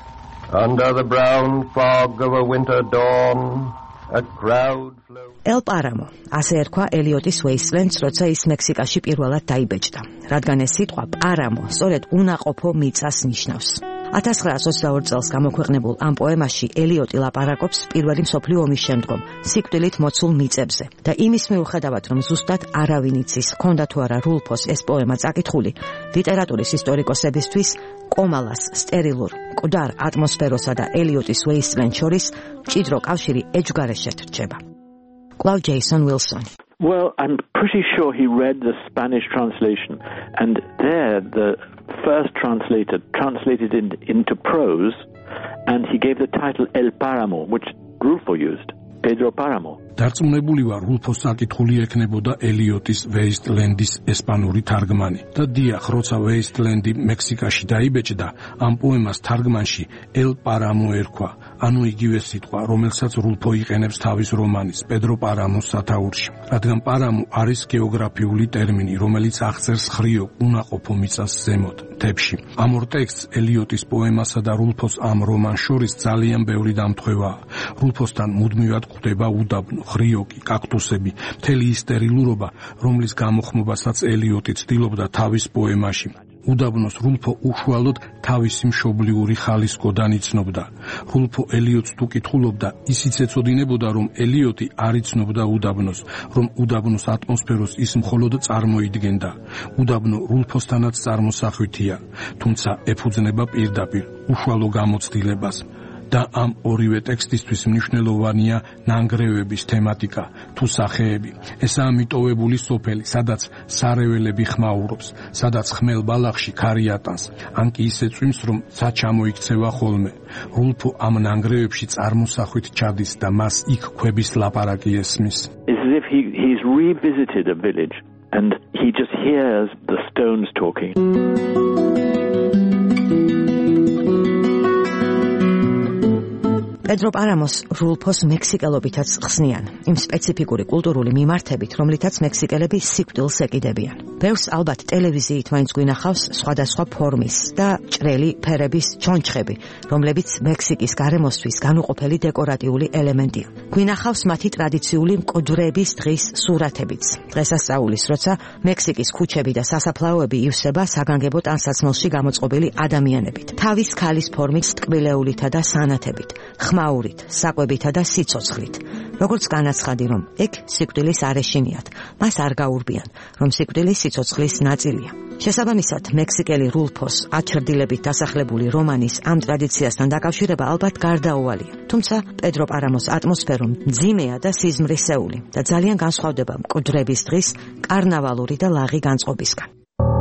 under the brown fog of a winter dawn, a crowd flows. ელ პარამო, ასე ერქვა ელიოტის Wasteland-ს, როცა ის მექსიკაში პირველად დაიბეჭდა, რადგან ეს სიტყვა პარამო სწორედ უნაყოფო მიწას ნიშნავს. ათას ცხრაას ოცდაორი წელს გამოქვეყნებულ ამ პოემაში ელიოტი ლაპარაკობს პირველი მსოფლიო ომის შემდგომ სიკვდილით მოცულ მიწებზე და იმის მიუხედავად, რომ ზუსტად არავინ იცის, ჰქონდა თუ არა რულფოს ეს პოემა წაკითხული, ლიტერატურის ისტორიკოსებისთვის კომალას სტერილურ მკვდარ ატმოსფეროსა და ელიოტის Wasteland შორის მჭიდრო კავშირი ეჯგარეშეთ რჩება. კлау Jason Wilson. Well, I'm pretty sure he read the Spanish translation, and there the first translator translated it into prose, and he gave the title El Páramo, which Rulfo used, Pedro Páramo. დარწმუნებული ვარ, რულფოს საკითხული ექნებოდა ელიოტის Wasteland-ის ესპანური თარგმანი. და დიახ, როცა Wasteland-ი მექსიკაში დაიბეჭდა, ამ პოემას თარგმანში El Páramo ერქვა, ანუ იგივე სიტყვა, რომელსაც რულფო იყენებს თავის რომანის პედრო პარამოს სათაურში. რადგან პარამო არის გეოგრაფიული ტერმინი, რომელიც აღწერს ხრიოკ უნაყოფო მიწას ზემოთ, მთებში. ამ ორ ტექსტს ელიოტის პოემასა და რულფოს ამ რომანს შორის ძალიან ბევრი დამთხვევაა. რულფოსთან მუდმივად გვხვდება უდაბნო, ხრიოკი, კაქტუსები, მთელი ის სტერილურობა, რომლის გამოხმობასაც ელიოტი ცდილობდა თავის პოემაში. უდაბნოს რულფო უშუალოდ თავისი მშობლიური ხალისკოდან იცნობდა. რულფო ელიოტს თუ კითხულობდა, ისიც ეცოდინებოდა, რომ ელიოტი არ იცნობდა უდაბნოს, რომ უდაბნოს ატმოსფეროს ის მხოლოდ წარმოიდგენდა. უდაბნო რულფოსთანაც წარმოსახვითია, თუმცა ეფუძნება პირდაპირ უშუალო გამოცდილებას. და ამ ორივე ტექსტისთვის მნიშვნელოვანია ნანგრევების თემატიკა თუ სახეები. ესაა მიტოვებული სოფელი, სადაც სარეველები ხმაურობს, სადაც ხმელ ბალახში ქარი ატანს, ან კი ისე წვიმს, რომ ცა ჩამოიქცევა ხოლმე. რულფო ამ ნანგრევებში წარმოსახვით ჩადის და მას იქ ქვების ლაპარაკი ესმის. It's as if he, he's revisited a village and he just hears the stones talking. პედრო პარამოს რულფოს მექსიკელობითაც ხსნიან, იმ სპეციფიკური კულტურული მიმართებით, რომლითაც მექსიკელები სიკვდილს ეკიდებიან. ბევრს ალბათ ტელევიზიით მაინც გვინახავს სხვადასხვა ფორმის და ჭრელი ფერების ჩონჩხები, რომლებიც მექსიკის გარემოსთვის განუყოფელი დეკორატიული ელემენტია. გვინახავს მათი ტრადიციული მკვდრების დღის სურათებიც. დღესასწაულის როცა მექსიკის ქუჩები და სასაფლაოები ივსება საგანგებო ტანსაცმელში გამოწყობილი ადამიანებით. თავის ქალის ფორმით, ტკბილეულითა და სანათებით. ხმაურით, საკვებითა და სიცოცხლით. როგორც განაცხადი, რომ ეგ სიკვდილის არეშინიათ, მას არ გაურბიან, რომ სიკვდილი სიცოცხლის ნაწილია. შესაბამისად, მექსიკელი რულფოს აჩრდილებით დასახლებული რომანის ამ ტრადიციასთან დაკავშირება ალბათ გარდაუვალია. თუმცა პედრო პარამოს ატმოსფერო მძიმეა და სიზმრისეული და ძალიან განსხვავდება მკვდრების დღის კარნავალური და ლაღი განწყობისგან.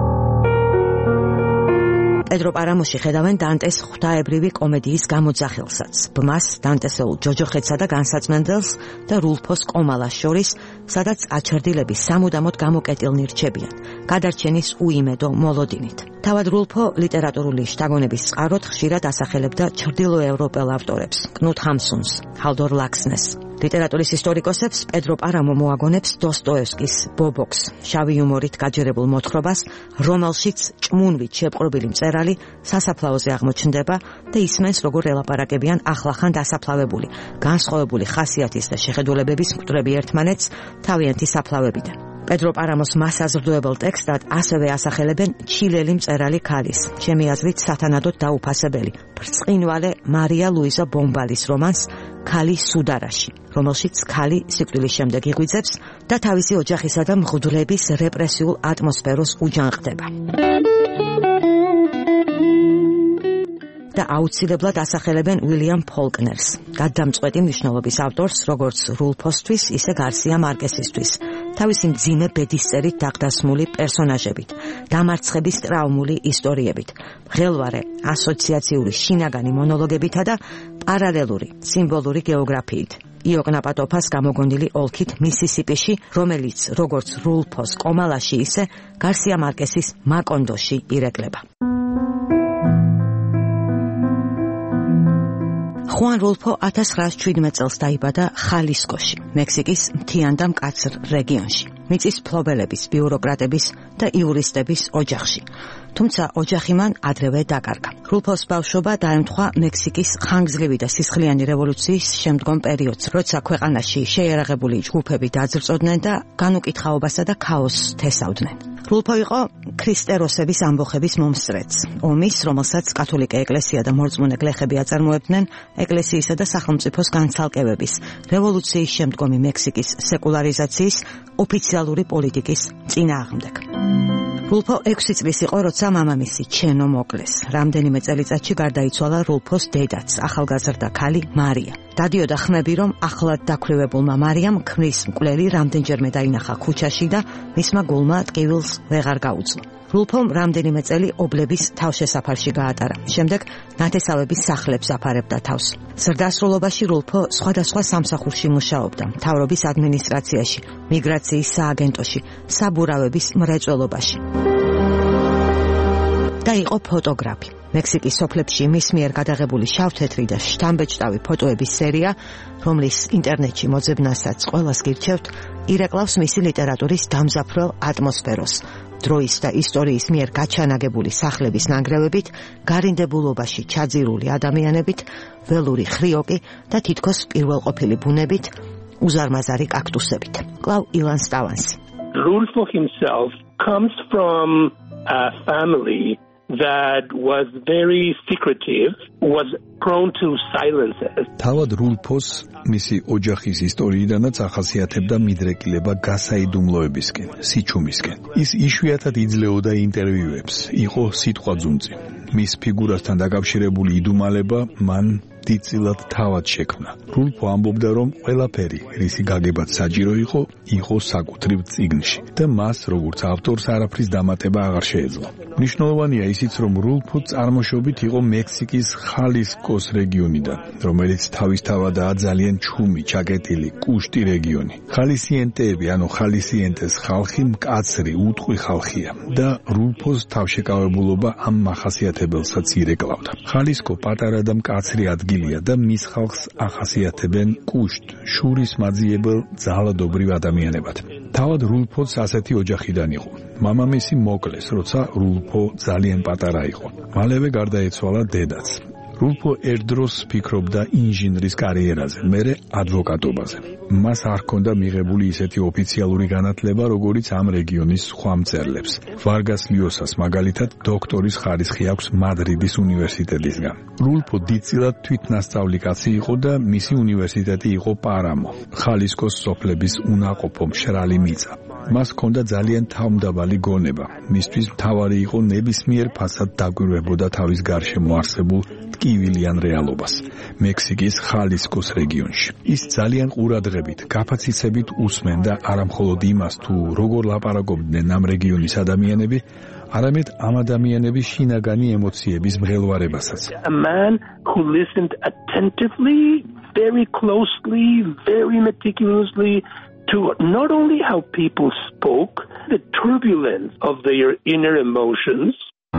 პედრო პარამოში ხედავენ დანტეს ღვთაებრივი კომედიის გამოძახილსაც, ბმას, დანტესეულ ჯოჯოხეთსა და განსაწმენდელს და რულფოს კომალას შორის, სადაც აჩრდილები სამუდამოდ გამოკეტილნი რჩებიან, გადარჩენის უიმედო მოლოდინით. თავად რულფო ლიტერატურული შთაგონების წყაროდ ხშირად ასახელებდა ჩრდილოევროპელ ავტორებს, კნუთ ჰამსუნს, ჰალდორ ლაქსნეს. ლიტერატურის ისტორიკოსებს პედრო პარამო მოაგონებს დოსტოევსკის ბობოქს, შავი იუმორით გაჯერებულ მოთხრობას, რომელშიც ჭმუნვით შეპყრობილი მწერალი სასაფლაოზე აღმოჩნდება და ისმენს, როგორ ელაპარაკებიან ახლახან დასაფლავებული, განსხვავებული ხასიათის და შეხედულებების მკვდრები ერთმანეთს თავიანთი საფლავებიდან. პედრო პარამოს მასაზრდოებელ ტექსტად ასევე ასახელებენ ჩილელი მწერალი ქალის, ჩემი აზრით სათანადოდ დაუფასებელი, ბრწყინვალე მარია ლუიზა ბომბალის რომანს ქალი სუდარაში, რომელშიც ქალი სიკვდილის შემდეგ იღვიძებს და თავისი ოჯახისა და მღვდლების რეპრესიულ ატმოსფეროს უჯანყდება. და აუცილებლად ასახელებენ უილიამ ფოლკნერს, გადამწყვეტი მნიშვნელობის ავტორს, როგორც რულფოსთვის, ისე გარსია მარკესისთვის, თავისი მძიმე ბედისწერით დაღდასმული პერსონაჟებით, დამარცხების ტრაუმული ისტორიებით, მღელვარე ასოციაციური შინაგანი მონოლოგებითა და პარალელური სიმბოლური გეოგრაფიით. იოკნაპატოფას გამოგონილი ოლქით მისისიპიში, რომელიც როგორც რულფოს კომალაში, ისე გარსია მარკესის მაკონდოში ირეკლება. ხუან რულფო ათას ცხრაასი შვიდმეტ წელს დაიბადა ხალისკოში, მექსიკის მთიან და მკაცრ რეგიონში, მიწის მფლობელების, ბიუროკრატების და იურისტების ოჯახში. თუმცა ოჯახი მან ადრევე დაკარგა. რულფოს ბავშვობა დაემთხვა მექსიკის ხანგრძლივი და სისხლიანი რევოლუციის შემდგომ პერიოდს, როცა ქვეყანაში შეიარაღებული ჯგუფები დაძრწოდნენ და განუკითხაობასა და ქაოსს თესავდნენ. რულფო იყო ქრისტეროსების ამბოხების მომსწრეც, ომის, რომელსაც კათოლიკე ეკლესია და მორწმუნე გლეხები აწარმოებდნენ ეკლესიისა და სახელმწიფოს განცალკევების, რევოლუციის შემდგომი მექსიკის სეკულარიზაციის, ოფიციალური პოლიტიკის წინააღმდეგ. რულფო ექვსი წლის იყო, როცა მამამისი ჩენო მოკლეს. რამდენიმე წელიწადში გარდაიცვალა რულფოს დედაც, ახალგაზრდა ქალი მარია. დადიოდა ხმები, რომ ახლად დაქვრივებულმა მარიამ ქმრის მკვლელი რამდენჯერმე დაინახა ქუჩაში და მისმა გულმა ტკივილს ვეღარ გაუძლო. რულფომ რამდენიმე წელი ობლების თავშესაფარში გაატარა. შემდეგ ნათესავების სახლებს აფარებდა თავს. ზრდასრულობაში რულფო სხვადასხვა სამსახურში მუშაობდა, მთავრობის ადმინისტრაციაში, მიგრაციის სააგენტოში, საბურავების მრეწველობაში. და იყო ფოტოგრაფი. მექსიკის სოფლებში მის მიერ გადაღებული შავ-თეთრი და შთამბეჭდავი ფოტოების სერია, რომლის ინტერნეტში მოძებნასაც ყველას გირჩევთ, ირეკლავს მისი ლიტერატურის დამზაფრელ ატმოსფეროს. დროის და ისტორიის მიერ გაჩანაგებული სახლების ნანგრევებით, გარინდებულობაში ჩაძირული ადამიანებით, ველური ხრიოკი და თითქოს პირველყოფილი ბუნებით, უზარმაზარი კაქტუსებით. კლავ ილან სტავანსი. Rulfo himself comes from a family that was very secretive, was prone to silences. თავად რულფოს მისი ოჯახის ისტორიიდანაც ახასიათებდა მიდრეკილება გასაიდუმლოებისკენ, სიჩუმისკენ. ის იშვიათად იძლეოდა ინტერვიუებს, იყო სიტყვაძუნწი. მის ფიგურასთან დაკავშირებული იდუმალება მან დიდწილად თავად შექმნა. რულფო ამბობდა, რომ ყველაფერი, რისი გაგებაც საჭირო იყო, იყო საკუთრივ წიგნში და მას, როგორც ავტორს, არაფრის დამატება აღარ შეეძლო. მნიშვნელოვანია ისიც, რომ რულფო წარმოშობით იყო მექსიკის ხალისკოს რეგიონიდან, რომელიც თავისთავადაა ძალიან ჩუმი, ჩაკეტილი, კუშტი რეგიონი. ხალისიენტეები, ანუ ხალისიენტეს ხალხი მკაცრი, უტყვი ხალხია და რულფოს თავშეკავებულობა ამ მახასიათებელსაც ირეკლავდა. ხალისკო პატარა და მკაცრი ადგილია და მის ხალხს ახასიათებენ კუშტ, შურის მაძიებელ ძალადობრივ ადამიანებად. თავად რულფოც ასეთი ოჯახიდან იყო. მამამისი მოკლეს, როცა რულფო ძალიან პატარა იყო. მალევე გარდაეცვალა დედაც. რულფო ერთდროს ფიქრობდა ინჟინრის კარიერაზე, მერე ადვოკატობაზე. მას არ ჰქონდა მიღებული ისეთი ოფიციალური განათლება, როგორიც ამ რეგიონის სხვა მწერლებს. ვარგას ლიოსას მაგალითად დოქტორის ხარისხი აქვს მადრიდის უნივერსიტეტისგან. რულფო დიდწილად თვითნასწავლი კაცი იყო და მისი უნივერსიტეტი იყო პარამო, ხალისკოს სოფლების უნაყოფო მშრალი მიწა. მას ჰქონდა ძალიან თავმდაბალი გონება. მისთვის მთავარი იყო ნებისმიერ ფასად დაგვირვებოდა თავის გარშემო არსებულ ტკივილიან რეალობას, მექსიკის ხალისკოს რეგიონში. ის ძალიან ყურადღებით, გაფაციცებით უსმენდა არამხოლოდ იმას, თუ როგორ ლაპარაკობდნენ ამ რეგიონის ადამიანები, არამედ ამ ადამიანების შინაგანი ემოციების მღელვარებასაც. A man who listened attentively, very closely, very meticulously to not only how people spoke, the turbulence of their inner emotions.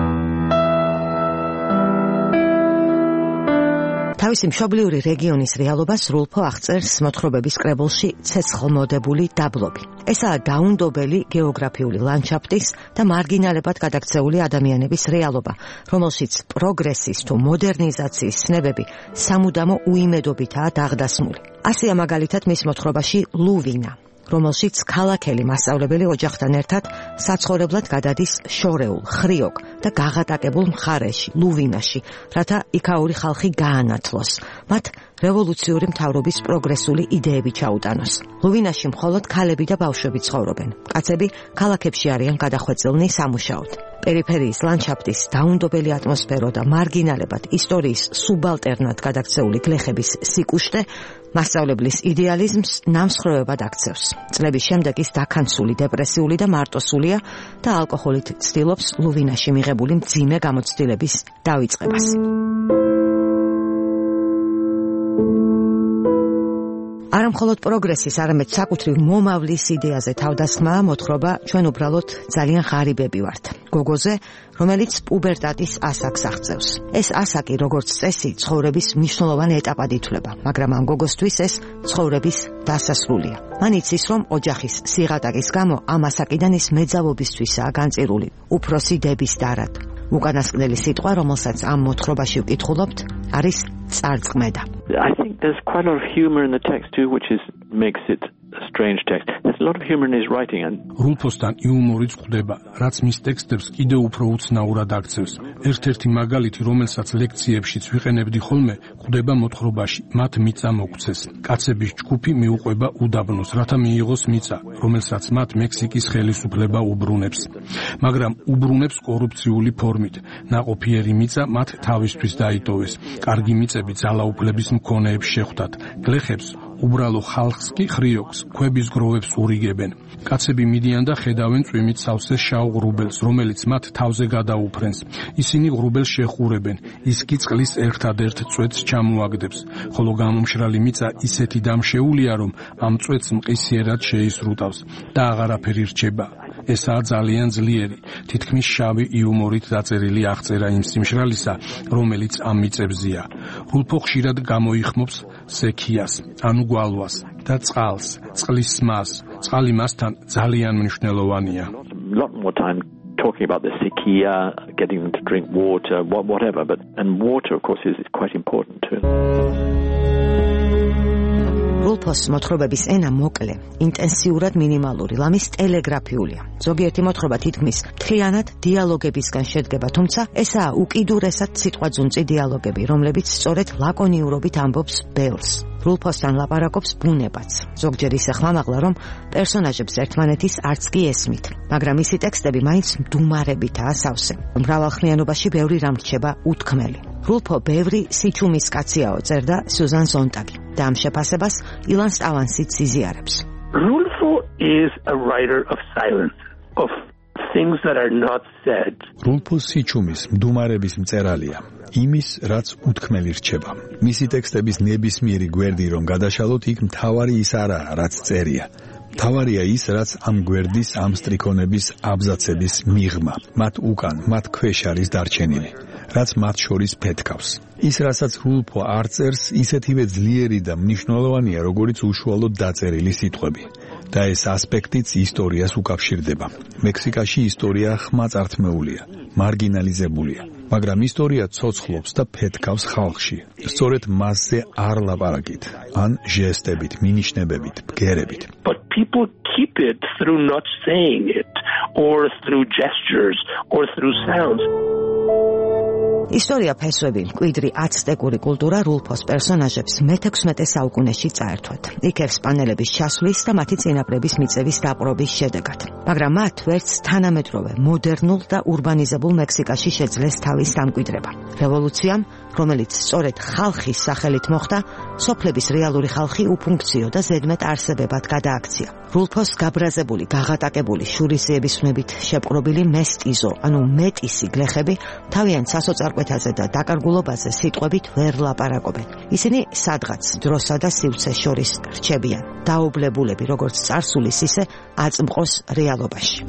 თავისი მშობლიური რეგიონის რეალობას რულფო აღწერს მოთხრობების კრებულში ცეცხლმოდებული დაბლობი. ესაა დაუნდობელი გეოგრაფიული ლანდშაფტის და მარგინალებად გადაქცეული ადამიანების რეალობა, რომელშიც პროგრესის თუ მოდერნიზაციის ცნებები სამუდამო უიმედობითაა დაღდასმული. ასეა მაგალითად მის მოთხრობაში ლუვინა, რომელშიც ქალაქელი მასწავლებელი ოჯახთან ერთად საცხოვრებლად გადადის შორეულ, ხრიოკ და გაღატაკებულ მხარეში, ლუვინაში, რათა იქაური ხალხი გაანათლოს, მათ რევოლუციური მთავრობის პროგრესული იდეები ჩაუტანოს. ლუვინაში მხოლოდ ქალები და ბავშვები ცხოვრობენ. კაცები ქალაქებში არიან გადახვეწილნი სამუშაოდ. პერიფერიის ლანდშაფტის დაუნდობელი ატმოსფერო და მარგინალებად ისტორიის სუბალტერნად გადაქცეული გლეხების სიკუშტე მასწავლებლის იდეალიზმს ნამსხვრევებად აქცევს. წლების შემდეგ ის დაქანცული, დეპრესიული და მარტოსულია და ალკოჰოლით ცდილობს ლუვინაში მიღებული მძიმე გამოცდილების დავიწყებას. არამხოლოდ პროგრესის, არამედ საკუთრივ მომავლის იდეაზე თავდასხმაა მოთხრობა ჩვენ უბრალოდ ძალიან ღარიბები ვართ. გოგოზე, რომელიც პუბერტატის ასაკს აღწევს. ეს ასაკი, როგორც წესი, ცხოვრების მნიშვნელოვანი ეტაპად ითვლება, მაგრამ ამ გოგოსთვის ეს ცხოვრების დასასრულია. მან იცის, რომ ოჯახის სიღატაკის გამო ამ ასაკიდან ის მეძავობისთვისაა განწირული, უფროსი დების დარად. უკანასკნელი სიტყვა, რომელსაც ამ მოთხრობაში ვკითხულობთ, არის წარწყმედა. I think there's quite a lot of humor in the text too, which is makes it a strange text. There's a lot of humor in his writing. And რულფოსთან იუმორიც ხვდება, რაც მის ტექსტებს კიდევ უფრო უცნაურად აქცევს. ერთ-ერთი მაგალითი, რომელსაც ლექციებშიც ვიყენებდი ხოლმე, ხვდება მოთხრობაში, მათ მიწა მოგცეს. კაცების ჯგუფი მიუყვება უდაბნოს, რათა მიიღოს მიწა, რომელსაც მათ მექსიკის ხელისუფლება უბრუნებს. მაგრამ უბრუნებს კორუფციული ფორმით. ნაყოფიერი მიწა მათ თავისთვის დაიტოვეს. კარგი მიწები ძალაუფლების მქონეებს შეხვდათ. გლეხებს უბრალო ხალხს კი ხრიოკს, ქვების გროვებს ურიგებენ. კაცები მიდიან და ხედავენ წვიმით სავსე შავ ღრუბელს, რომელიც მათ თავზე გადაუფრენს. ისინი ღრუბელს შეხურებენ, ის კი წყლის ერთადერთ წვეთს ჩამოაგდებს, ხოლო გამომშრალი მიწა ისეთი დამშეულია, რომ ამ წვეთს მყისიერად შეისრუტავს და აღარაფერი რჩება. ესაა ძალიან ძლიერი, თითქმის შავი იუმორით დაწერილი აღწერა იმ სიმშრალისა, რომელიც ამ მიწებზია. რულფო ხშირად გამოიხმობს სექიას, ანუ გვალვას და წყალს, წყლის მას. წყალი მასთან ძალიან მნიშვნელოვანია. lot more time talking about the sequía, getting them to drink water, whatever, but and water of course is, is quite important too. რულფოს მოთხრობების ენა მოკლე, ინტენსიურად მინიმალური, ლამის ტელეგრაფიულია. ზოგიერთი მოთხრობა თითქმის მთლიანად დიალოგებისგან შედგება, თუმცა ესაა უკიდურესად სიტყვაძუნწი დიალოგები, რომლებიც სწორედ ლაკონიურობით ამბობს ბევრს. რულფოსთან ლაპარაკობს ბუნებაც. ზოგჯერ ისე ხმამაღლა, რომ პერსონაჟებს ერთმანეთის არც კი ესმით, მაგრამ მისი ტექსტები მაინც მდუმარებითაა სავსე. მრავალხმიანობაში ბევრი რამ რჩება უთქმელი. რულფო ბევრი სიჩუმის კაციაო, წერდა სუზან ზონტაგი და ამ შეფასებას ილან სტავანსიც იზიარებს. Rulfo is a writer of silence, of things that are not said. რულფო სიჩუმის, მდუმარების მწერალია. იმის, რაც უთქმელი რჩება. მისი ტექსტების ნებისმიერი გვერდი რომ გადაშალოთ, იქ მთავარი ის არაა, რაც წერია. მთავარია ის, რაც ამ გვერდის ამ სტრიქონების აბზაცების მიღმა, მათ უკან, მათ ქვეშ არის დარჩენილი, რაც მათ შორის ფეთქავს. ის, რასაც რულფო არ წერს, ისეთივე ძლიერი და მნიშვნელოვანია, როგორც უშუალოდ დაწერილი სიტყვები. და ეს ასპექტიც ისტორიას უკავშირდება. მექსიკაში ისტორია ხმაწართმეულია, მარგინალიზებულია, მაგრამ ისტორია ცოცხლობს და ფეთქავს ხალხში. სწორედ მასზე არ ლაპარაკით, ან ჟესტებით, მინიშნებებით, ბგერებით. But people keep it through not saying it, or through gestures, or through sounds. ისტორია ფესვები, მკვიდრი აცტეკური კულტურა რულფოს პერსონაჟებს მეთექვსმეტე საუკუნეში წაერთვათ. იქ ესპანელების ჩასვლის და მათი წინაპრების მიწების დაპყრობის შედეგად. მაგრამ მათ ვერც თანამედროვე, მოდერნულ და ურბანიზებულ მექსიკაში შეძლეს თავის დამკვიდრება. რევოლუციამ, რომელიც სწორედ ხალხის სახელით მოხდა, სოფლების რეალური ხალხი უფუნქციო და ზედმეტ არსებებად გადააქცია. რულფოს გაბრაზებული, გაღატაკებული შურისიების ხმებით შეპყრობილი მესტიზო, ანუ მეტისი გლეხები თავიანთ სასოწარკვეთაზე და დაკარგულობაზე სიტყვებით ვერ ლაპარაკობენ. ისინი სადღაც დროსა და სივრცეს შორის რჩებიან, დაობლებულები როგორც წარსულის, ისე აწმყოს რეალობაში.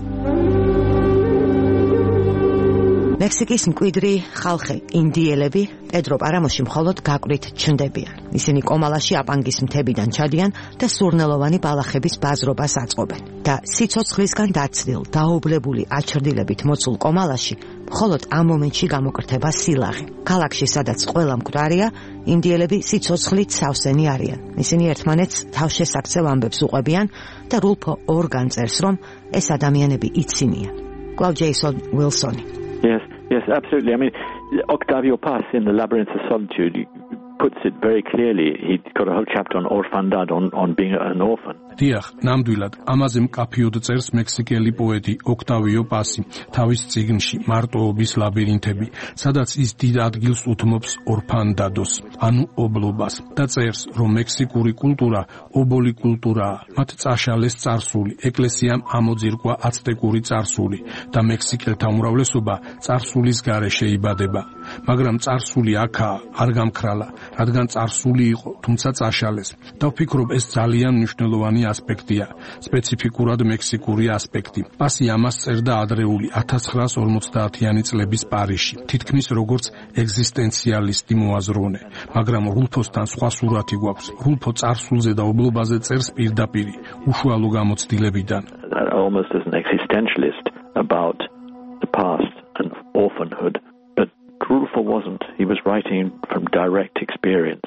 მექსიკის მკვიდრი ხალხი, ინდიელები, პედრო პარამოში მხოლოდ გაკვრით ჩნდებიან. ისინი კომალაში აპანგის მთებიდან ჩადიან და სურნელოვანი ბალახების ბაზრობას აწყობენ. და სიცოცხლისგან დაცლილ, დაობლებული აჩრდილებით მოცულ კომალაში მხოლოდ ამ მომენტში გამოკრთება სილაღე. ქალაქში, სადაც ყველა მკვდარია, ინდიელები სიცოცხლით სავსენი არიან. ისინი ერთმანეთს თავშესაქცევ ამბებს უყვებიან და რულფო ორგან წერს, რომ ეს ადამიანები იცინიან. კლავ ჯეისონ უილსონი. Yes, yes, absolutely. I mean, Octavio Paz in The Labyrinth of Solitude puts it very clearly. He's got a whole chapter on orfandad, on, on being an orphan. დიახ, ნამდვილად, ამაზე მკაფიოდ წერს მექსიკელი პოეტი ოქტავიო პასი თავის წიგნში მარტოობის ლაბირინთები, სადაც ის დიდ ადგილს უთმობს ორფანდადოს, ანუ ობლობას, და წერს, რომ მექსიკური კულტურა ობოლი კულტურაა, მათ წაშალეს წარსული, ეკლესიამ ამოძირკვა აცტეკური წარსული და მექსიკელთა უმრავლესობა წარსულის გარეშე იბადება, მაგრამ წარსული აქაა, არ გამქრალა, რადგან წარსული იყო, თუმცა წაშალეს. და ვფიქრობ, ეს ძალიან მნიშვნელოვანი ასპექტია, სპეციფიკურად მექსიკური ასპექტი. პასი ამას წერდა ადრეული ათას ცხრაას ორმოცდაათიანი წლების პარიზში, თითქმის როგორც ეგზისტენციალისტი მოაზროვნე, მაგრამ რულფოსთან სხვა სურათი გვაქვს. რულფო წარსულზე და ობლობაზე წერს პირდაპირი, უშუალო გამოცდილებიდან. Almost as an existentialist about the past and orphanhood, but Rulfo wasn't. He was writing from direct experience.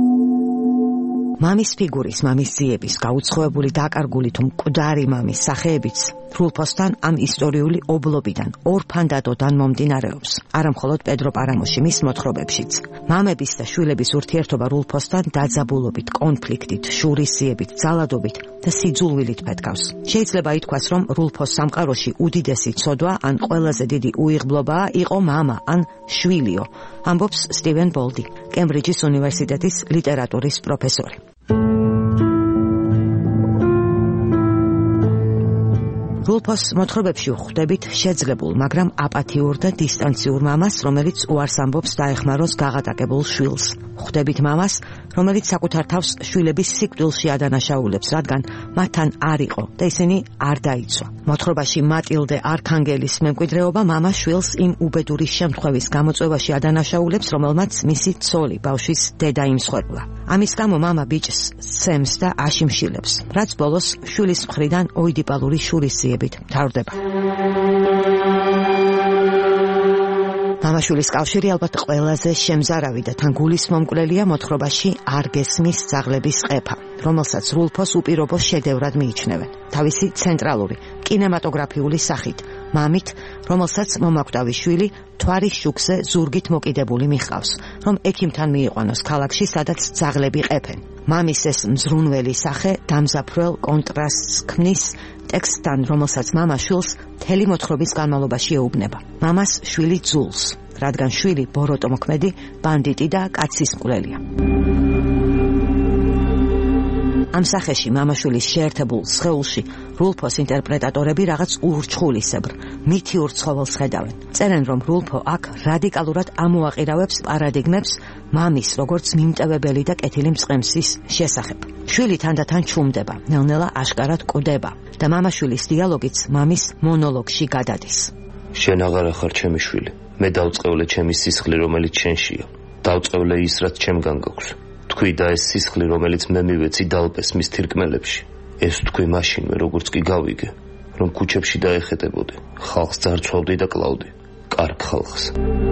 მამის ფიგურის, მამის ძიების, გაუცხოებული დაკარგული თუ მკვდარი მამის სახეებიც რულფოსთან ამ ისტორიული ობლობიდან, ორფანდადოდან მომდინარეობს. არა მხოლოდ პედრო პარამოში, მის მოთხრობებშიც. მამების და შვილების ურთიერთობა რულფოსთან დაძაბულობით, კონფლიქტით, შურისიებით, ძალადობით და სიძულვილით ფეთქავს. შეიძლება ითქვას, რომ რულფოს სამყაროში უდიდესი ცოდვა ან ყველაზე დიდი უიღბლობაა იყო მამა ან შვილიო, ამბობს სტივენ ბოლდი, კემბრიჯის უნივერსიტეტის ლიტერატურის პროფესორი. რულფოს მოთხრობებში ვხვდებით შეძლებულ, მაგრამ აპათიურ და დისტანციურ მამას, რომელიც უარს ამბობს დაეხმაროს გაღატაკებულ შვილს. ვხვდებით მამას, რომელიც საკუთარ თავს შვილების სიკვდილში ადანაშაულებს, რადგან მათთან არ იყო და ისინი არ დაიცვა. მოთხრობაში მატილდე არქანგელის მემკვიდრეობა მამა შვილს იმ უბედური შემთხვევის გამოწვევაში ადანაშაულებს, რომელმაც მისი ცოლი, ბავშვის დედა იმსხვერპლა. ამის გამო მამა ბიჭს სცემს და აშიმშილებს, რაც ბოლოს შვილის მხრიდან ოიდიპალური შურისიებით მთავრდება. მამაშვილის კავშირი ალბათ ყველაზე შემზარავი და თან გულისმომკვლელია მოთხრობაში არ გესმის ძაღლების ყეფა, რომელსაც რულფოს უპირობო შედევრად მიიჩნევენ. თავისი ცენტრალური კინემატოგრაფიული სახით, მამით, რომელსაც მომაკვდავი შვილი თვარის შუქზე ზურგით მოკიდებული მიჰყავს, რომ ექიმთან მიიყვანოს ქალაქში, სადაც ძაღლები ყეფენ. მამის ეს მზრუნველი სახე დამზაფრველ კონტრასტს ქმნის ტექსტთან, რომელსაც მამა შვილს მთელი მოთხრობის განმავლობაში ეუბნება. მამას შვილი ძულს, რადგან შვილი ბოროტომოქმედი, ბანდიტი და კაცის მკვლელია. ამ სახეში მამაშვილის შეერთებულ სხეულში რულფოს ინტერპრეტატორები რაღაც ურჩხულისებრ, მითიურ ცხოველს ხედავენ. წერენ, რომ რულფო აქ რადიკალურად ამოაყირავებს პარადიგმებს მამის როგორც მიმტევებელი და კეთილი მწყემსის შესახებ. შვილი თანდათან ჩუმდება, ნელ-ნელა აშკარად კვდება და მამაშვილის დიალოგიც მამის მონოლოგში გადადის. შენ აღარ ახარ ჩემი შვილი. მე დავწყევლე ჩემი სისხლი, რომელიც შენშია. დავწყევლე ის, რაც ჩემგან გაქვს. თქვი და ეს სისხლი, რომელიც მე მივეცი დალპეს მის თირკმელებში. ეს თქვი მაშინვე, როგორც კი გავიგე, რომ ქუჩებში დაეხეტებოდი, ხალხს ძარცვავდი და კლავდი. კარგ ხალხს.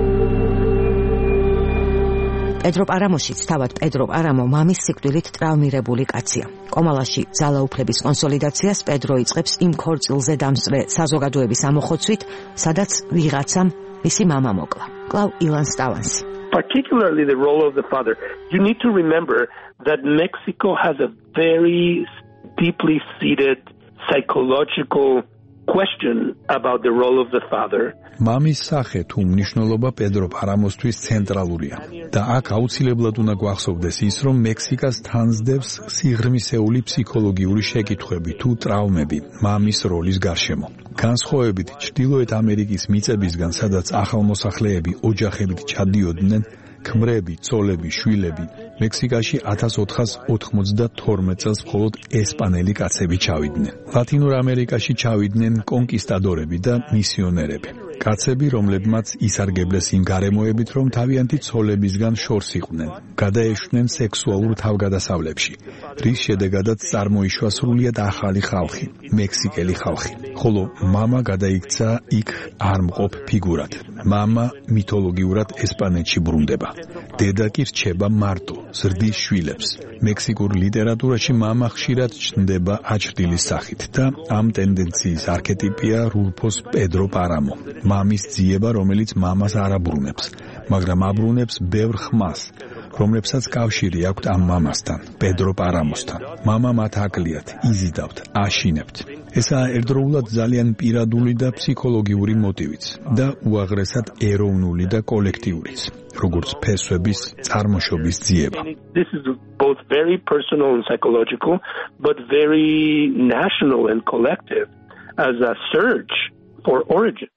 პედრო პარამოშიც თავად პედრო პარამო მამის სიკვდილით ტრავმირებული კაცია. კომალაში ძალაუფლების კონსოლიდაციას პედრო იწყებს იმ ქორწილზე დამსწრე საზოგადოების ამოხოცვით, სადაც ვიღაცამ მისი მამა მოკლა. კლავ ილან სტავანსი. Particularly the role of the father. You need to remember that Mexico has a very deeply seated psychological question about the role of the father. მამის სახე თუ მნიშვნელობა პედრო პარამოსთვის ცენტრალურია და აქ აუცილებლად უნდა გვახსოვდეს ის, რომ მექსიკას თანსდევს სიღრმისეული ფსიქოლოგიური შეკითხვები თუ ტრავმები მამის როლის გარშემო. განსხვავებით ჩრდილოეთ ამერიკის მიწებისგან, სადაც ახალმოსახლეები ოჯახებით ჩადიოდნენ, ქმრები, ცოლები, შვილები, მექსიკაში ათას ოთხას ოთხმოცდათორმეტ წელს მხოლოდ ესპანელი კაცები ჩავიდნენ. ლათინურ ამერიკაში ჩავიდნენ კონკისტადორები და მისიონერები. კაცები, რომლებმაც ისარგებლეს იმ გარემოებით, რომ თავიანთი ცოლებისგან შორს იყვნენ, გადაეშვნენ სექსუალურ თავგადასავლებში, რის შედეგადაც წარმოიშვა სრულიად ახალი ხალხი, მექსიკელი ხალხი. ხოლო მამა გადაიქცა იქ არ მყოფ ფიგურად. მამა მითოლოგიურად ესპანეთში ბრუნდება. დედა კი რჩება მარტო, ზრდის შვილებს. მექსიკურ ლიტერატურაში მამა ხშირად ჩნდება აჩრდილის სახით და ამ ტენდენციის არქეტიპია რულფოს პედრო პარამო. მამის ძიება, რომელიც მამას არ აბრუნებს, მაგრამ აბრუნებს ბევრ ხმას, რომლებსაც კავშირი აქვთ ამ მამასთან, პედრო პარამოსთან. მამა მათ აკლიათ, იზიდავთ, აშინებთ. ესაა ერთდროულად ძალიან პირადული და ფსიქოლოგიური მოტივიც და უაღრესად ეროვნული და კოლექტიურიც, როგორც ფესვების წარმოშობის ძიება. This is both very personal and psychological, but very national and collective as a search for origins.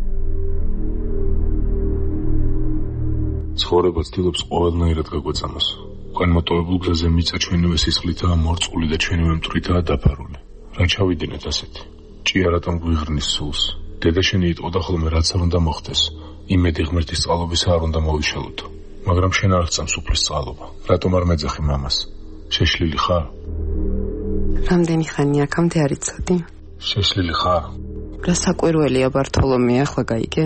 ცხოვრება ცდილობს ყოველნაირად გაგვეწამოს. განმარტოებულ გზაზე მიწა ჩვენივე სისხლითაა მორწყული და ჩვენივე მტვრითაა დაფარული. რა ჩავიდინეთ ასეთი? ჭია რატომ გვიღრნის სულს? დედა შენი იტყოდა ხოლმე, რაც არ უნდა მოხდეს, იმედი ღმერთის წყალობის არ უნდა მოვიშალოთ. მაგრამ შენ არ აღწამს უფლის წყალობა. რატომ არ მეძახი მამას? შეშლილი ხარ? რამდენი ხანია აქამდე არ იცოდი? შეშლილი ხარ? რა საკვირველია ბართოლომე, ახლა გაიგე?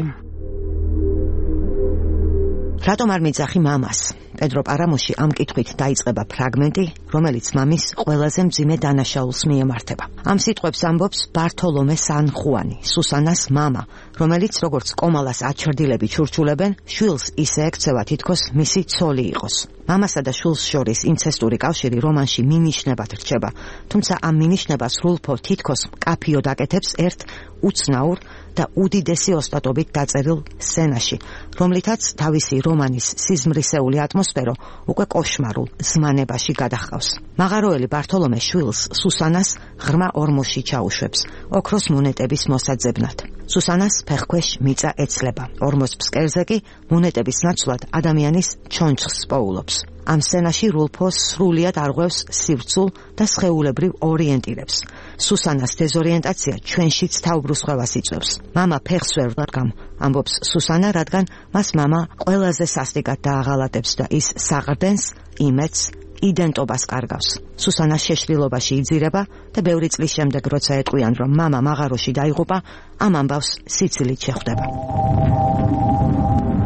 რატომ არ მიძახი მამას? პედრო პარამოში ამ კითხვით დაიწყება ფრაგმენტი, რომელიც მამის ყველაზე მძიმე დანაშაულს მიემართება. ამ სიტყვებს ამბობს ბართოლომე სან ხუანი, სუსანას მამა, რომელიც როგორც კომალას აჩრდილები ჩურჩულებენ, შვილს ისე ექცევა, თითქოს მისი ცოლი იყოს. მამასა და შვილს შორის ინცესტური კავშირი რომანში მინიშნებად რჩება, თუმცა ამ მინიშნებას რულფო თითქოს მკაფიოდ აკეთებს ერთ უცნაურ და უდიდესი ოსტატობით დაწერილ სცენაში, რომლითაც თავისი რომანის სიზმრისეული ატმოსფერო უკვე კოშმარულ ზმანებაში გადაჰყავს. მაღაროელი ბართოლომე შვილს სუსანას ღრმა ორმოში ჩაუშვებს, ოქროს მონეტების მოსაძებნად. სუსანას ფეხქვეშ მიწა ეცლება, ორმოს ფსკერზე კი მონეტების ნაცვლად ადამიანის ჩონჩხს პოულობს. ამ სცენაში რულფო სრულიად არღვევს სივრცულ და სხეულებრივ ორიენტირებს. სუსანას დეზორიენტაცია ჩვენშიც თავბრუსხვევას იწვევს. მამა ფეხს ვერ ვარგამ, ამბობს სუსანა, რადგან მას მამა ყველაზე სასტიკად დააღალატებს და ის საყრდენს, იმედს, იდენტობას კარგავს. სუსანა შეშლილობაში იძირება და ბევრი წლის შემდეგ, როცა ეტყვიან, რომ მამა მაღაროში დაიღუპა, ამ ამბავს სიცილით შეხვდება.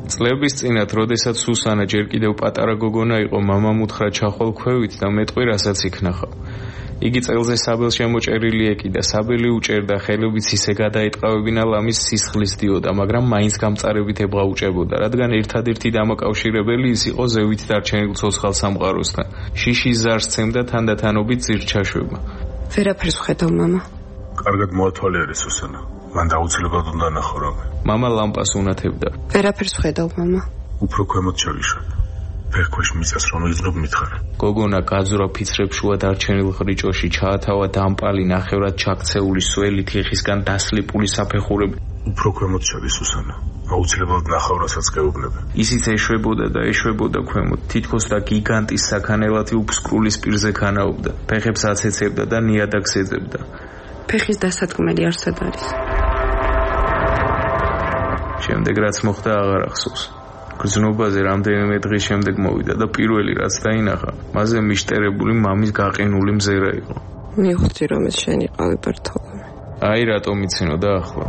წლების წინათ, როდესაც სუსანა ჯერ კიდევ პატარა გოგონა იყო, მამამ უთხრა ჩახვალ ქვევით და მეტყვი რასაც იქნახავ. იგი წელზე საბელს შემოჭერილი ეკიდა, საბელი უჭერდა, ხელობით ისე გადაიტყავებინა ლამის სისხლის დიოდა, მაგრამ მაინც გამწარებით ებღაუჭებოდა, რადგან ერთადერთი დამაკავშირებელი ის იყო ზევით დარჩენილ ცოცხალ სამყაროსთან. შიშის ზარს ცემდა თანდათანობით ძირჩაშვება. ვერაფერს ვხედავ, მამა. კარგად მოათვალე სუსანა. მან აუცილებლად უნდა ნახო რომ. მამა ლამპას უნათებდა. ვერაფერს ვხედავ, მამა. უფრო ქვემოთ ჩავიშვა. ფერქვეშ მიწას რომელიც ნუ მითხარ. გოგონა გაძვრა ფიცრებს შუა დარჩენილ ხრიჭოში, ჩაათავა დამპალი ნახევრად ჩაქცეული სველი თიხისგან დასლიპული საფეხურები. უფრო ქვემოთ ჩადი სუსანა. აუცილებლად ნახავ რასაც გეუბნები. ისიც ეშვებოდა და ეშვებოდა ქვემოთ, თითქოს და გიგანტის საქანელათი უფსკრულის პირზე ქანაობდა. ფეხებს აცეცებდა და ნიადაგს ეძებდა. ფეხის დასადგმელი არსად არის. შემდეგ რაც მოხდა აღარ ახსოვს. გრძნობაზე რამდენიმე დღის შემდეგ მოვიდა და პირველი რაც დაინახა, მასზე მიშტერებული მამის გაყინული მზერა იყო. მივხვდი რომ ეს შენი ყავი ბერთოლა. აი რატომ იცინოდა ახლა.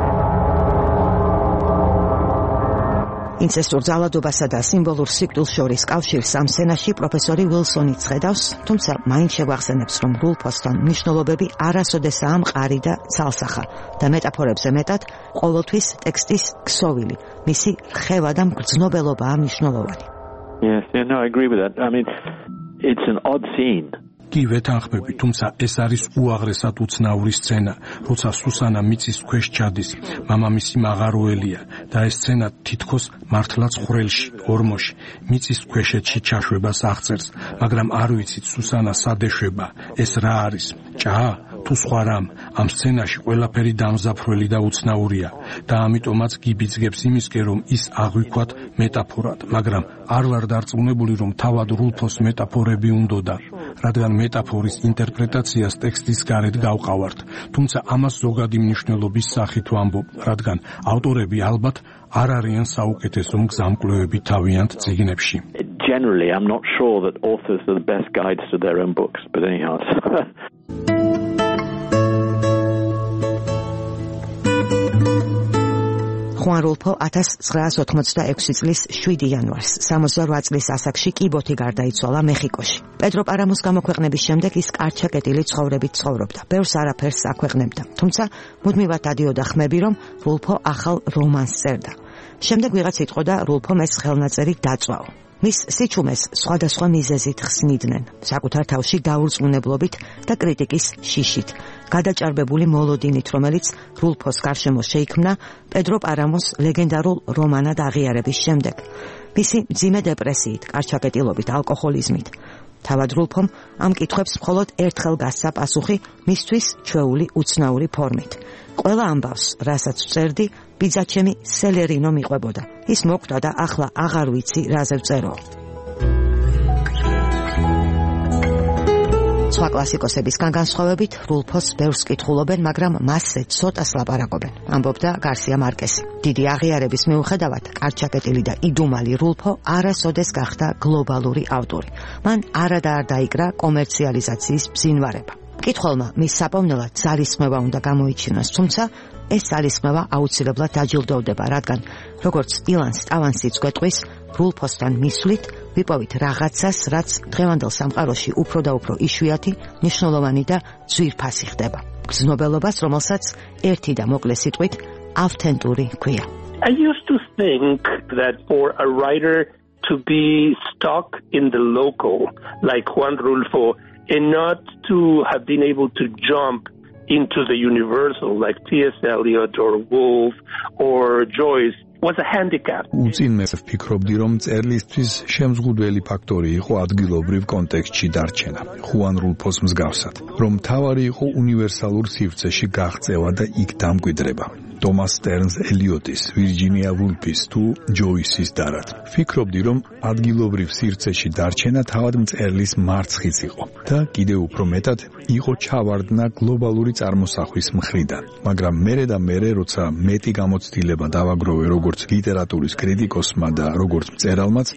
ინცესტურ ძალადობასა და სიმბოლურ სიკვდილს შორის კავშირს ამ სცენაში პროფესორი ვილსონი ხედავს, თუმცა მაინც შეგვახსენებს, რომ რულფოსთან მნიშვნელობები არასოდესაა მყარი და ცალსახა და მეტაფორებზე მეტად ყოველთვის ტექსტის ქსოვილი, მისი რხევა და მგრძნობელობაა მნიშვნელოვანი. Yes, yeah, no, I agree with that. I mean, it's an odd scene. კი ვეთანხმები, თუმცა ეს არის უაღრესად უცნაური სცენა, როცა სუსანა მიწის ქვეშ ჩადის, მამამისი მაღაროელია და ეს სცენა თითქოს მართლაც ხვრელში, ორმოში, მიწის ქვეშეთში ჩაშვებას აღწერს, მაგრამ არ ვიცით სუსანა სად ეშვება, ეს რა არის, ჭა? თუ სხვა რამ, ამ სცენაში ყველაფერი დამზაფრველი და უცნაურია და ამიტომაც გიბიძგებს იმისკენ, რომ ის აღვიქვათ მეტაფორად, მაგრამ არ ვარ დარწმუნებული, რომ თავად რულფოს მეტაფორები უნდოდა, რადგან მეტაფორის ინტერპრეტაციას ტექსტის გარეთ გავყავართ, თუმცა ამას ზოგადი მნიშვნელობის სახით ვამბობ, რადგან ავტორები ალბათ არ არიან საუკეთესო მგზამკვლევები თავიანთ წიგნებში. Generally, I'm not sure that authors are the best guides to their own books, but anyhow. ხუან რულფო ათას ცხრაას ოთხმოცდაექვსი წლის შვიდი იანვარს სამოცდარვა წლის ასაკში კიბოთი გარდაიცვალა მეხიკოში. პედრო პარამოს გამოქვეყნების შემდეგ ის კარჩაკეტილი ცხოვრებით ცხოვრობდა. ბევრს არაფერს აქვეყნებდა, თუმცა მუდმივად დადიოდა ხმები, რომ რულფო ახალ რომანს წერდა. შემდეგ ვიღაც იტყოდა რულფომ ეს ხელნაწერი დაწვაო. მის სიჩუმეს სხვადასხვა მიზეზით ხსნიდნენ, საკუთარ თავში დაურწმუნებლობით და კრიტიკის შიშით, გადაჭარბებული მოლოდინით, რომელიც რულფოს გარშემო შეიქმნა პედრო პარამოს ლეგენდარულ რომანად აღიარების შემდეგ. მისი მძიმე დეპრესიით, კარჩაკეტილობით, ალკოჰოლიზმით. თავად რულფომ ამ კითხვებს მხოლოდ ერთხელ გასცა პასუხი მისთვის ჩვეული უცნაური ფორმით. ყველა ამბავს, რასაც ვწერდი, ბიძაჩემი სელერინო მიყვებოდა. ის მოკვდა და ახლა აღარ ვიცი რაზე ვწერო. სხვა კლასიკოსებისგან განსხვავებით, რულფოს ბევრს კითხულობენ, მაგრამ მასზე ცოტას ლაპარაკობენ, ამბობდა გარსია მარკესი. დიდი აღიარების მიუხედავად, კარჩაკეტილი და იდუმალი რულფო არასოდეს გახდა გლობალური ავტორი. მან არადა არ დაიკრა კომერციალიზაციის ბზინვარება. მკითხველმა მის საპოვნელად ძალისხმევა უნდა გამოიჩინოს, თუმცა ეს ძალისხმევა აუცილებლად დაჯილდოვდება, რადგან როგორც ილანს ტავანსიც გვეტყვის, რულფოსთან მისვლით ვიპოვით რაღაცას, რაც დღევანდელ სამყაროში უფრო და უფრო იშვიათი, მნიშვნელოვანი და ძვირფასი ხდება. გრძნობელობას, რომელსაც ერთი და მოკლე სიტყვით ავთენტური ჰქვია. I used to think that for a writer to be stuck in the local, like Juan Rulfo, and not to have been able to jump into the universal, like T S Eliot or Woolf or Joyce, was a handicap. უწინმე ვფიქრობდი, რომ წერლისთვის შემზღუდველი ფაქტორი იყო ადგილობრივ კონტექსტში დარჩენა, ხუან რულფოს მსგავსად, რომ თავარი იყო უნივერსალურ სივრცეში გაღწევა და იქ დამკვიდრება. თომას სტერნს ელიოტის, ვირჯინია ვულფის თუ ჯოისის დარად. ვფიქრობდი, რომ ადგილობრივ სივრცეში დარჩენა თავად მწერლის მარცხიც იყო და კიდევ უფრო მეტად იყო ჩავარდნა გლობალური წარმოსახვის მხრიდან. მაგრამ მერე და მერე, როცა მეტი გამოცდილება დავაგროვე როგორც ლიტერატურის კრიტიკოსმა და როგორც მწერალმაც,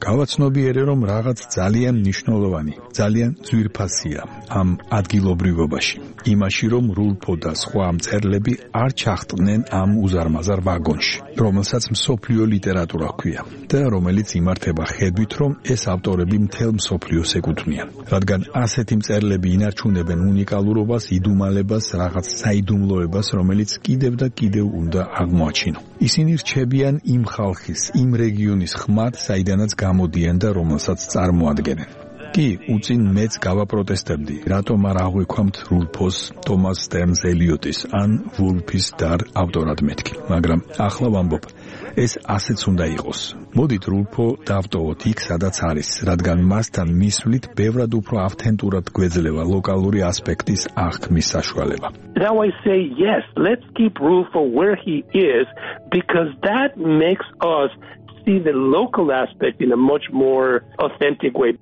გავაცნობიერე, რომ რაღაც ძალიან მნიშვნელოვანი, ძალიან ძვირფასია ამ ადგილობრივობაში. იმაში, რომ რულფო და სხვა მწერლები არ ჩახტნენ ამ უზარმაზარ ვაგონში, რომელსაც მსოფლიო ლიტერატურა ჰქვია და რომელიც იმართება ხედვით, რომ ეს ავტორები მთელ მსოფლიოს ეკუთვნიან. რადგან ასეთი მწერლები ინარჩუნებენ უნიკალურობას, იდუმალებას, რაღაც საიდუმლოებას, რომელიც კიდევ და კიდევ უნდა აღმოაჩინო. ისინი რჩებიან იმ ხალხის, იმ რეგიონის ხმად, საიდანაც გამოდიან და რომელსაც წარმოადგენენ. კი, უწინ მეც გავაპროტესტებდი, რატომ არ აღვიქვამთ რულფოს, თომას სტერნს ელიოტის ან ვულფის დარ ავტორად მეთქი, მაგრამ ახლა ვამბობ, ეს ასეც უნდა იყოს. მოდით რულფო დავტოვოთ იქ, სადაც არის, რადგან მასთან მისვლით ბევრად უფრო ავთენტურად გვეძლევა ლოკალური ასპექტის აღქმის საშუალება. Now I say yes, let's keep Rulfo where he is, because that makes us see the local aspect in a much more authentic way.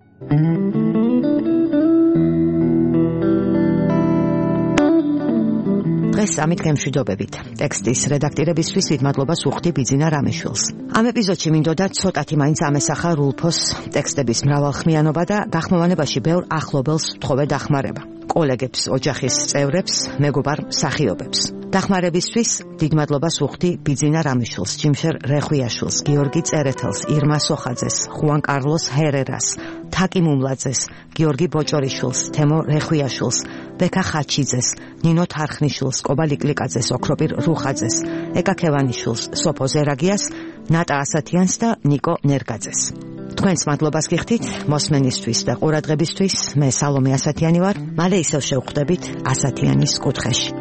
დღეს ამით გემშვიდობებით. ტექსტის რედაქტირებისთვის მადლობას უხდი ბიძინა რამიშვილს. ამ ეპიზოდში მინდოდა ცოტათი მაინც ამესახა რულფოს ტექსტების მრავალხმიანობა და დახმოვანებაში ბევრ ახლობელს ვთხოვე დახმარება. კოლეგებს, ოჯახის წევრებს, მეგობარ მსახიობებს. დახმარებისთვის დიდ მადლობას უხდი ბიძინა რამიშვილს, ჯიმშერ რეხვიაშვილს, გიორგი წერეთელს, ირმა სოხაძეს, ხუან კარლოს ჰერერას, თაკი მუმლაძეს, გიორგი ბოჭორიშვილს, თემო რეხვიაშვილს, ბექა ხაჩიძეს, ნინო თარხნიშვილს, კობა ლიკლიკაძეს, ოქროპირ რუხაძეს, ეკა ქევანიშვილს, სოფო ზერაგიას, ნატა ასათიანს და ნიკო ნერგაძეს. თქვენს მადლობას გიხდით მოსმენისთვის და ყურადღებისთვის. მე სალომე ასათიანი ვარ. მალე ისევ შევხვდებით ასათიანის კუთხეში.